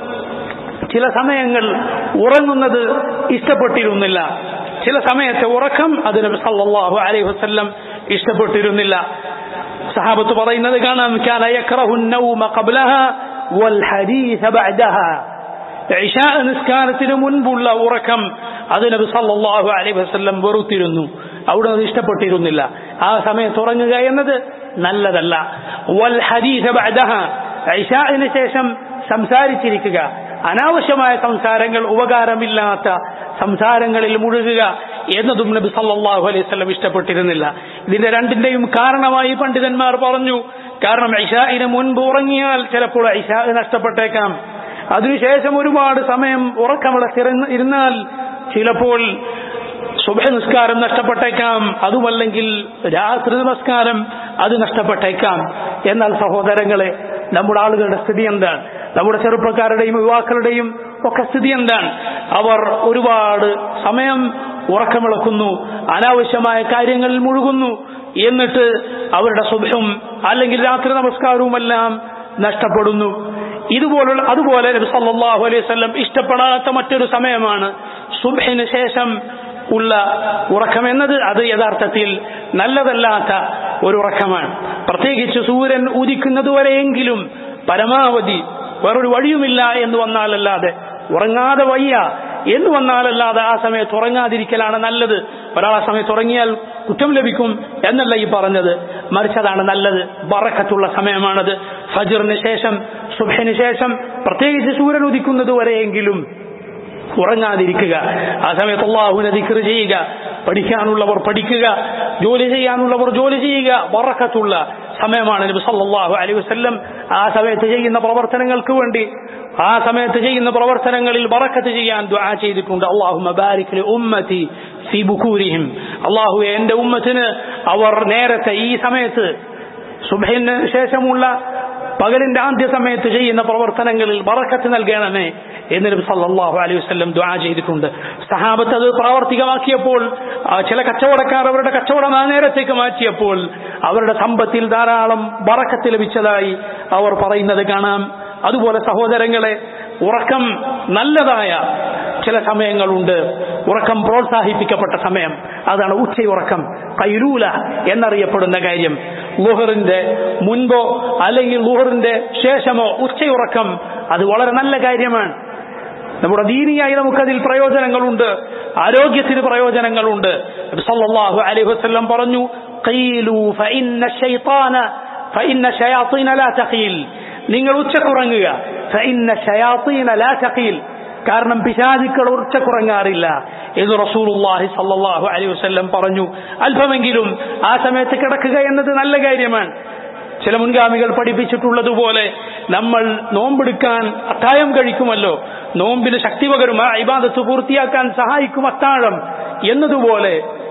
ചില സമയങ്ങൾ ഉറങ്ങുന്നത് ഇഷ്ടപ്പെട്ടിരുന്നില്ല. ചില സമയത്തെ ഉറക്കം അത് നബി സല്ലല്ലാഹു അലൈഹി വസല്ലം ഇഷ്ടപ്പെട്ടിരുന്നില്ല. സഹാബത്ത് പറയുന്നത് കാണാം, കാന യക്റഹു അൻ-നൗമ ഖബ്ലഹാ വൽ ഹദീസ ബഅദഹാ. ഇശാ നിസ്കാരത്തിന് മുൻപുള്ള ഉറക്കം അത് നബി സല്ലല്ലാഹു അലൈഹി വസല്ലം വെറുത്തിരുന്നു. അവിടെ അത് ഇഷ്ടപ്പെട്ടിരുന്നില്ല. ആ സമയത്ത് ഉറങ്ങുക എന്നത് നല്ലതല്ല. വൽ ഹദീസ ബഅദഹാ, ഇശാഇന് ശേഷം സംസാരിച്ചിരിക്കുക, അനാവശ്യമായ സംസാരങ്ങൾ, ഉപകാരമില്ലാത്ത സംസാരങ്ങളിൽ മുഴുകുക എന്നതും നബി സല്ലല്ലാഹു അലൈഹി വസല്ലം ഇഷ്ടപ്പെട്ടിരുന്നില്ല. ഇതിന്റെ രണ്ടിന്റെയും കാരണമായി പണ്ഡിതന്മാർ പറഞ്ഞു. കാരണം ഇശാഇന് മുൻപ് ഉറങ്ങിയാൽ ചിലപ്പോൾ ഇശാ നഷ്ടപ്പെട്ടേക്കാം. അതിനുശേഷം ഒരുപാട് സമയം ഉറക്കമിളച്ചിരുന്നാൽ ചിലപ്പോൾ സുബ്ഹ് നിസ്കാരം നഷ്ടപ്പെട്ടേക്കാം. അതുമല്ലെങ്കിൽ രാത്രി നമസ്കാരം അത് നഷ്ടപ്പെട്ടേക്കാം. എന്നാൽ സഹോദരങ്ങളെ, നമ്മുടെ ആളുകളുടെ സ്ഥിതി എന്താണ്? നമ്മുടെ ചെറുപ്പക്കാരുടെയും യുവാക്കളുടെയും ഒക്കെ സ്ഥിതി എന്താണ്? അവർ ഒരുപാട് സമയം ഉറക്കമിളക്കുന്നു, അനാവശ്യമായ കാര്യങ്ങളിൽ മുഴുകുന്നു. എന്നിട്ട് അവരുടെ സുബ്ഹും അല്ലെങ്കിൽ രാത്രി നമസ്കാരവുമെല്ലാം നഷ്ടപ്പെടുന്നു. അതുപോലെ നബി സല്ലല്ലാഹു അലൈഹി വസല്ലം ഇഷ്ടപ്പെടാത്ത മറ്റൊരു സമയമാണ് സുബ്ഹിന് ശേഷം ഉള്ള ഉറക്കം എന്നത്. അത് യഥാർത്ഥത്തിൽ നല്ലതല്ലാത്ത ഒരു ഉറക്കമാണ്. പ്രത്യേകിച്ച് സൂര്യൻ ഉദിക്കുന്നതുവരെയെങ്കിലും പരമാവധി വേറൊരു വഴിയുമില്ല എന്ന് വന്നാലല്ലാതെ, ഉറങ്ങാതെ വയ്യ എന്ന് വന്നാലല്ലാതെ ആ സമയത്ത് ഉറങ്ങാതിരിക്കലാണ് നല്ലത്. ഒരാൾ ആ സമയത്ത് ഉറങ്ങിയാൽ കുറ്റം ലഭിക്കും എന്നല്ല ഈ പറഞ്ഞത്, മറിച്ചതാണ് നല്ലത്. ബറക്കത്തുള്ള സമയമാണത്. ഫജ്റിന് ശേഷം, സുബ്ഹിന് ശേഷം, പ്രത്യേകിച്ച് സൂര്യൻ ഉദിക്കുന്നത് വരെയെങ്കിലും ഉറങ്ങാതിരിക്കുക. ആ സമയത്ത് അല്ലാഹുവിനെ ദിക്ർ ചെയ്യുക, പഠിക്കാനുള്ളവർ പഠിക്കുക, ജോലി ചെയ്യാനുള്ളവർ ജോലി ചെയ്യുക. ബറക്കത്തുള്ള സമയമാണ്. നബി സല്ലല്ലാഹു അലൈഹി വസല്ലം ആ സമയത്ത് ചെയ്യുന്ന പ്രവർത്തനങ്ങൾക്ക് വേണ്ടി, ആ സമയത്ത് ചെയ്യുന്ന പ്രവർത്തനങ്ങളിൽ ബറക്കത്ത് ചെയ്യാൻ ദുആ ചെയ്തിട്ടുണ്ട്. അല്ലാഹുമ്മ ബാരിക് ലി ഉമ്മതി ഫീ ബുകൂരിഹിം, അല്ലാഹുവേ എൻ്റെ ഉമ്മത്തിന് അവർ നേരത്തെ ഈ സമയത്ത് സുബ്ഹിന് ശേഷമുള്ള പകലിന്റെ ആദ്യ സമയത്ത് ചെയ്യുന്ന പ്രവർത്തനങ്ങളിൽ ബറക്കത്ത് നൽകണമേ എന്ന് നബി സല്ലല്ലാഹു അലൈഹി വസല്ലം ദുആ ചെയ്തിട്ടുണ്ട്. സഹാബത്ത് അത് പ്രാവർത്തികമാക്കിയപ്പോൾ, ചില കച്ചവടക്കാർ അവരുടെ കച്ചവടം ആ നേരത്തേക്ക് മാറ്റിയപ്പോൾ അവരുടെ സമ്പത്തിൽ ധാരാളം ബറക്കത്ത് ലഭിച്ചതായി അവർ പറയുന്നത് കാണാം. അതുപോലെ സഹോദരങ്ങളെ, ഉറക്കം നല്ലതായ ചില സമയങ്ങളുണ്ട്. ഉറക്കം പ്രോത്സാഹിപ്പിക്കപ്പെട്ട സമയം അതാണ് ഉച്ചയുറക്കം, ഖൈലൂല എന്നറിയപ്പെടുന്ന കാര്യം. ളുഹറിന്റെ മുൻപോ അല്ലെങ്കിൽ ളുഹറിന്റെ ശേഷമോ ഉച്ചയുറക്കം അത് വളരെ നല്ല കാര്യമാണ്. നമ്മുടെ ദീനിയായി നമുക്കതിൽ പ്രയോജനങ്ങളുണ്ട്, ആരോഗ്യത്തിന് പ്രയോജനങ്ങളുണ്ട്. നബി സല്ലല്ലാഹു അലൈഹി വസല്ലം പറഞ്ഞു, ഖീലു ഫഇന്ന ശയാത്തീന ലാ തഖീൽ, നിങ്ങൾ ഉച്ചക്കുറങ്ങുക. ഫഇന്ന ശയാത്തീന ലാ തഖീൽ, കാരണം പിശാചുക്കൾ ഉച്ചക്കുറങ്ങാറില്ല എന്ന് റസൂലുള്ളാഹി സ്വല്ലല്ലാഹു അലൈഹി വസല്ലം പറഞ്ഞു. അല്പമെങ്കിലും ആ സമയത്ത് കിടക്കുക എന്നത് നല്ല കാര്യമാണ്. ചില മുൻഗാമികൾ പഠിപ്പിച്ചിട്ടുള്ളതുപോലെ നമ്മൾ നോമ്പെടുക്കാൻ അത്താഴം കഴിക്കുമല്ലോ, നോമ്പിന് ശക്തി പകരും, ആ ഇബാദത്ത് പൂർത്തിയാക്കാൻ സഹായിക്കും അത്താഴം എന്നതുപോലെ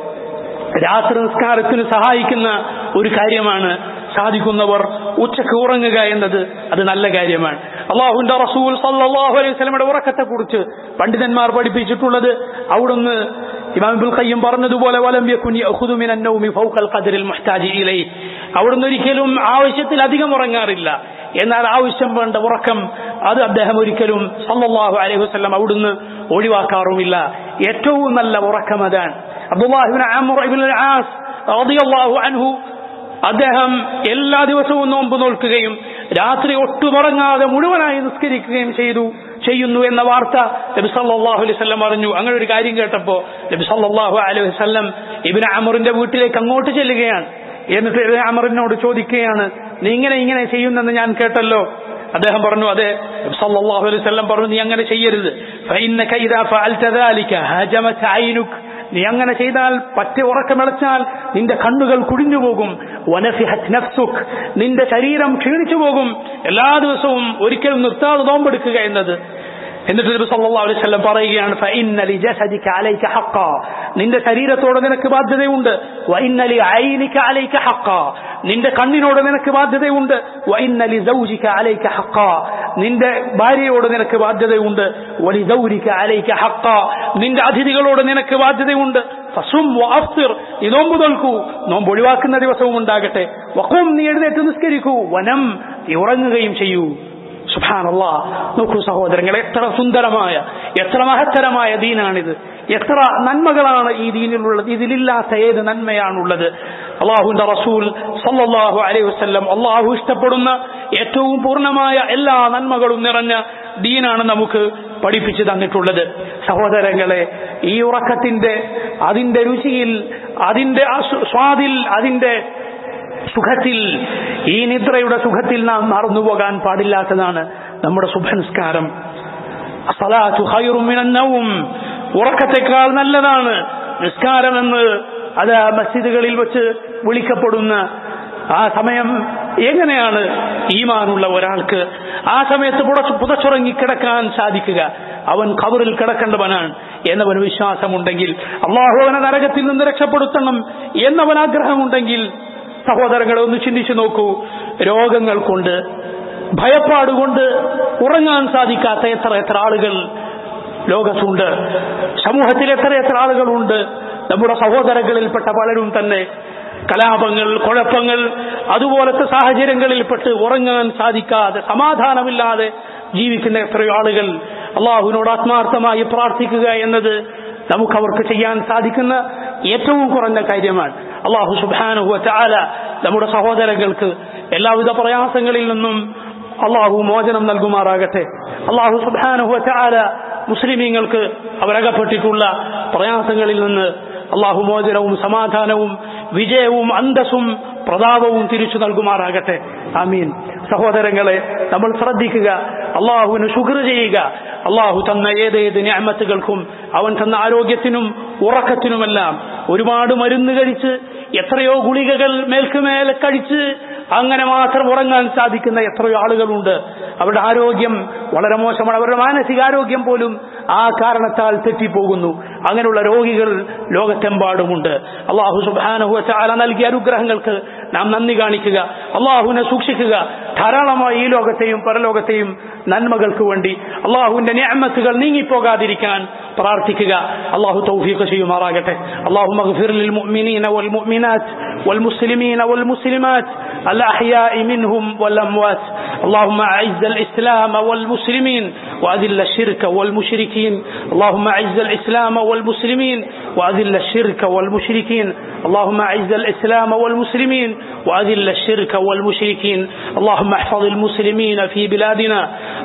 രാത്രി നിസ്കാരത്തിന് സഹായിക്കുന്ന ഒരു കാര്യമാണ് സാധിക്കുന്നവർ ഉച്ചക്ക് ഉറങ്ങുക എന്നത്. അത് നല്ല കാര്യമാണ്. അല്ലാഹുവിന്റെ റസൂൽ സല്ലല്ലാഹു അലൈഹി വസല്ലമയുടെ ഉറക്കത്തെക്കുറിച്ച് പണ്ഡിതന്മാർ പഠിപ്പിച്ചിട്ടുള്ളത് അവിടുന്ന് ഇമാം ഇബ്നുൽ ഖയ്യിം പറഞ്ഞതുപോലെ വലം യകുൻ യഖുദു മിനൻ നൗമി ഫൗഖൽ ഖദ്രിൽ മുഹ്താജി ഇലൈഹി, അവിടുന്ന് ഒരിക്കലും ആവശ്യത്തിൽ അധികം ഉറങ്ങാറില്ല. എന്നാൽ ആവശ്യം വേണ്ട ഉറക്കം അത് അദ്ദേഹം ഒരിക്കലും സല്ലല്ലാഹു അലൈഹി വസല്ലം അവിടുന്ന് ഒഴിവാക്കാറുമില്ല. ഏറ്റവും നല്ല ഉറക്കം അതാണ്. Abdullah ibn Amr ibnul As റളിയല്ലാഹു അൻഹു അദ്ദേഹം എല്ലാ ദിവസവും നോമ്പ് നോൽക്കുകയും രാത്രി ഒട്ടുമുറങ്ങാതെ മുഴുവനായി നിസ്കരിക്കുകയും ചെയ്യുന്നു എന്ന വാർത്ത നബി സല്ലല്ലാഹു അലൈഹി വസല്ലം പറഞ്ഞു. അങ്ങനെ ഒരു കാര്യം കേട്ടപ്പോൾ നബി സല്ലല്ലാഹു അലൈഹി വസല്ലം ഇബ്നു അംറിന്റെ വീട്ടിലേക്ക് അങ്ങോട്ട് ചെല്ലുകയാണ്. എന്നിട്ട് ഇബ്നു അംറിനോട് ചോദിക്കുകയാണ്, നീ ഇങ്ങനെ ചെയ്യുന്നെന്ന് ഞാൻ കേട്ടല്ലോ. അദ്ദേഹം പറഞ്ഞു, അതെ. നബി സല്ലല്ലാഹു അലൈഹി വസല്ലം പറഞ്ഞു, നീ അങ്ങനെ ചെയ്യരുത്. ഫഇന്നക ഇദാ ഫഅൽത ദാലിക ഹജമത് ഐനുക, നീ അങ്ങനെ ചെയ്താൽ പറ്റ ഉറക്കമിളച്ചാൽ നിന്റെ കണ്ണുകൾ കുടിഞ്ഞു പോകും. വനഫിഹത് നഫ്സുക്, നിന്റെ ശരീരം ക്ഷീണിച്ചു പോകും. എല്ലാ ദിവസവും ഒരിക്കലും നിർത്താതെ നോമ്പെടുക്കുക എന്നത്. എന്നിട്ട് നബി സല്ലല്ലാഹു അലൈഹി വസല്ലം പറയുകയാണ്, ഫഇന്ന ലിജസദിക അലൈക ഹഖ, നിന്റെ ശരീരത്തോട് നിനക്ക് ബാധ്യതയുണ്ട്. വഇന്ന ലിഐനിക അലൈക ഹഖ, നിന്റെ കണ്ണിനോട് നിനക്ക് ബാധ്യതയുണ്ട്. വഇന്ന ലിസൗജിക അലൈക ഹഖ, നിന്റെ ഭാര്യയോട് നിനക്ക് ബാധ്യതയുണ്ട്. വലിസൗരിക അലൈക ഹഖ, നിന്റെ അതിഥികളോട് നിനക്ക് ബാധ്യതയുണ്ട്. ഫസും വഅഫ്തിർ, നീ നോമ്പ് നോൽക്കൂ, നോമ്പ് ഒഴിവാക്കുന്ന ദിവസവും ഉണ്ടാകട്ടെ. വഖും, നീ എഴുന്നേറ്റ് നിസ്കരിക്കൂ. വനം, നീ ഉറങ്ങുകയും ചെയ്യൂ. സുബ്ഹാനല്ലാഹ്. നോക്കൂ സഹോദരങ്ങളെ, എത്ര സുന്ദരമായ എത്ര മഹത്തരമായ ദീനാണിത്. എത്ര നന്മകളാണ് ഈ ദീനിലുള്ളത്. ഇതിലില്ലാത്ത ഏത് നന്മയാണുള്ളത്. അല്ലാഹുവിന്റെ റസൂൽ സല്ലല്ലാഹു അലൈഹി വസല്ലം അല്ലാഹു ഇഷ്ടപ്പെടുന്ന ഏറ്റവും പൂർണ്ണമായ എല്ലാ നന്മകളും നിറഞ്ഞ ദീനാണ് നമുക്ക് പഠിപ്പിച്ചു തന്നിട്ടുള്ളത്. സഹോദരങ്ങളെ, ഈ ഉറക്കത്തിന്റെ അതിന്റെ രുചിയിൽ, അതിന്റെ സ്വാദിൽ, അതിന്റെ സുഖത്തിൽ, ഈ നിദ്രയുടെ സുഖത്തിൽ നാം മറന്നുപോകാൻ പാടില്ലാത്തതാണ് നമ്മുടെ സുബ്ഹനിസ്കാരം. അസ്സലാത്തു ഖൈറും മിനൻ നൗം, ഉറക്കത്തെക്കാൾ നല്ലതാണ് നിസ്കാരമെന്ന് അത് മസ്ജിദുകളിൽ വെച്ച് വിളിക്കപ്പെടുന്ന ആ സമയം എങ്ങനെയാണ് ഈമാനുള്ള ഒരാൾക്ക് ആ സമയത്ത് പുതച്ചുറങ്ങി കിടക്കാൻ സാധിക്കുക? അവൻ ഖബറിൽ കിടക്കേണ്ടവനാണ് എന്നവന് വിശ്വാസമുണ്ടെങ്കിൽ, അല്ലാഹു അവനെ നരകത്തിൽ നിന്ന് രക്ഷപ്പെടുത്തണം എന്നവൻ ആഗ്രഹമുണ്ടെങ്കിൽ, സഹോദരങ്ങളെ ഒന്ന് ചിന്തിച്ചു നോക്കൂ. രോഗങ്ങൾ കൊണ്ട്, ഭയപ്പാടുകൊണ്ട് ഉറങ്ങാൻ സാധിക്കാത്ത എത്ര ആളുകൾ ലോകത്തുണ്ട്. സമൂഹത്തിൽ എത്ര ആളുകളുണ്ട്. നമ്മുടെ സഹോദരങ്ങളിൽപ്പെട്ട പലരും തന്നെ കലാപങ്ങൾ, കുഴപ്പങ്ങൾ, അതുപോലത്തെ സാഹചര്യങ്ങളിൽപ്പെട്ട് ഉറങ്ങാൻ സാധിക്കാതെ സമാധാനമില്ലാതെ ജീവിക്കുന്ന എത്രയോ ആളുകൾ. അള്ളാഹുവിനോട് ആത്മാർത്ഥമായി പ്രാർത്ഥിക്കുക എന്നത് നമുക്കവർക്ക് ചെയ്യാൻ സാധിക്കുന്ന ഏറ്റവും കുറഞ്ഞ കാര്യമാണ്. അല്ലാഹു സുബ്ഹാനഹു വ തആല നമ്മുടെ സഹോദരങ്ങൾക്ക് എല്ലാവിധ പ്രയാസങ്ങളിൽ നിന്നും അല്ലാഹു മോചനം നൽകുമാറാകട്ടെ. അല്ലാഹു സുബ്ഹാനഹു വ തആല മുസ്ലിമീങ്ങൾക്ക് അവരകപ്പെട്ടിട്ടുള്ള പ്രയാസങ്ങളിൽ നിന്ന് അല്ലാഹു മോചനവും സമാധാനവും വിജയവും അന്തസ്സും പ്രതാപവും തിരിച്ചു നൽകുമാറാകട്ടെ. ആമീൻ. സഹോദരങ്ങളെ, നമ്മൾ ശ്രദ്ധിക്കുക, അല്ലാഹുവിന് ശുക്ർ ചെയ്യുക. അല്ലാഹു തന്ന ഏതേത് നിഅമത്തുകൾക്കും, അവൻ തന്ന ആരോഗ്യത്തിനും ഉറക്കത്തിനുമെല്ലാം ഒരുപാട് മരുന്ന് കഴിച്ച്, എത്രയോ ഗുളികകൾ മേൽക്കുമേൽ കഴിച്ച് അങ്ങനെ മാത്രം ഉറങ്ങാൻ സാധിക്കുന്ന എത്രയോ ആളുകളുണ്ട്. അവരുടെ ആരോഗ്യം വളരെ മോശമാണ്. അവരുടെ മാനസികാരോഗ്യം പോലും ആ കാരണത്താൽ തെറ്റിപ്പോകുന്നു. അങ്ങനെയുള്ള രോഗികൾ ലോകത്തെമ്പാടുമുണ്ട്. അല്ലാഹു സുബ്ഹാനഹു വ തആല നൽകിയ അനുഗ്രഹങ്ങൾക്ക് നാം നന്ദി കാണിക്കുക. അല്ലാഹുവിനെ സൂക്ഷിക്കുക. ധാരാളമായി ഈ ലോകത്തെയും പരലോകത്തെയും നന്മകൾക്ക് വേണ്ടി അല്ലാഹുവിന്റെ നിഅമത്തുകൾ നീങ്ങിപ്പോകാതിരിക്കാൻ പ്രാർത്ഥിക്കുക. അല്ലാഹു തൗഫീഖ് ചെയ്യുമാറാകട്ടെ. اللهم اغفر للمؤمنين والمؤمنات والمسلمين والمسلمات الأحياء منهم والأموات. اللهم أعز الإسلام والمسلمين وأذل الشرك والمشركين. اللهم أعز الإسلام والمسلمين وأذل الشرك والمشركين. اللهم أعز الإسلام والمسلمين وأذل الشرك والمشركين. اللهم احفظ المسلمين في بلادنا.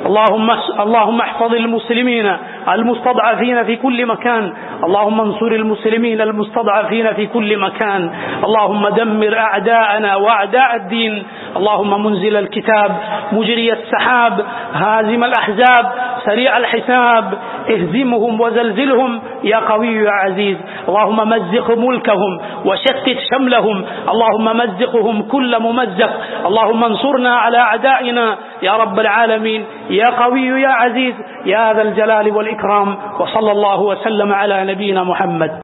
اللهم احفظ المسلمين المستضعفين في كل مكان. اللهم انصر المسلمين المستضعفين في كل مكان. اللهم دمر أعداءنا وأعداء الدين. اللهم منزل الكتاب، مجري السحاب، هازم الأحزاب، سريع الحساب، اهزمهم وزلزلهم يا قوي يا عزيز. اللهم مزق ملكهم وشتت شملهم. اللهم مزقهم كل ممزق. اللهم انصرنا على أعدائنا يا رب العالمين يا قوي يا عزيز يا ذا الجلال والإكرام. وصلى الله وسلم على نبينا محمد.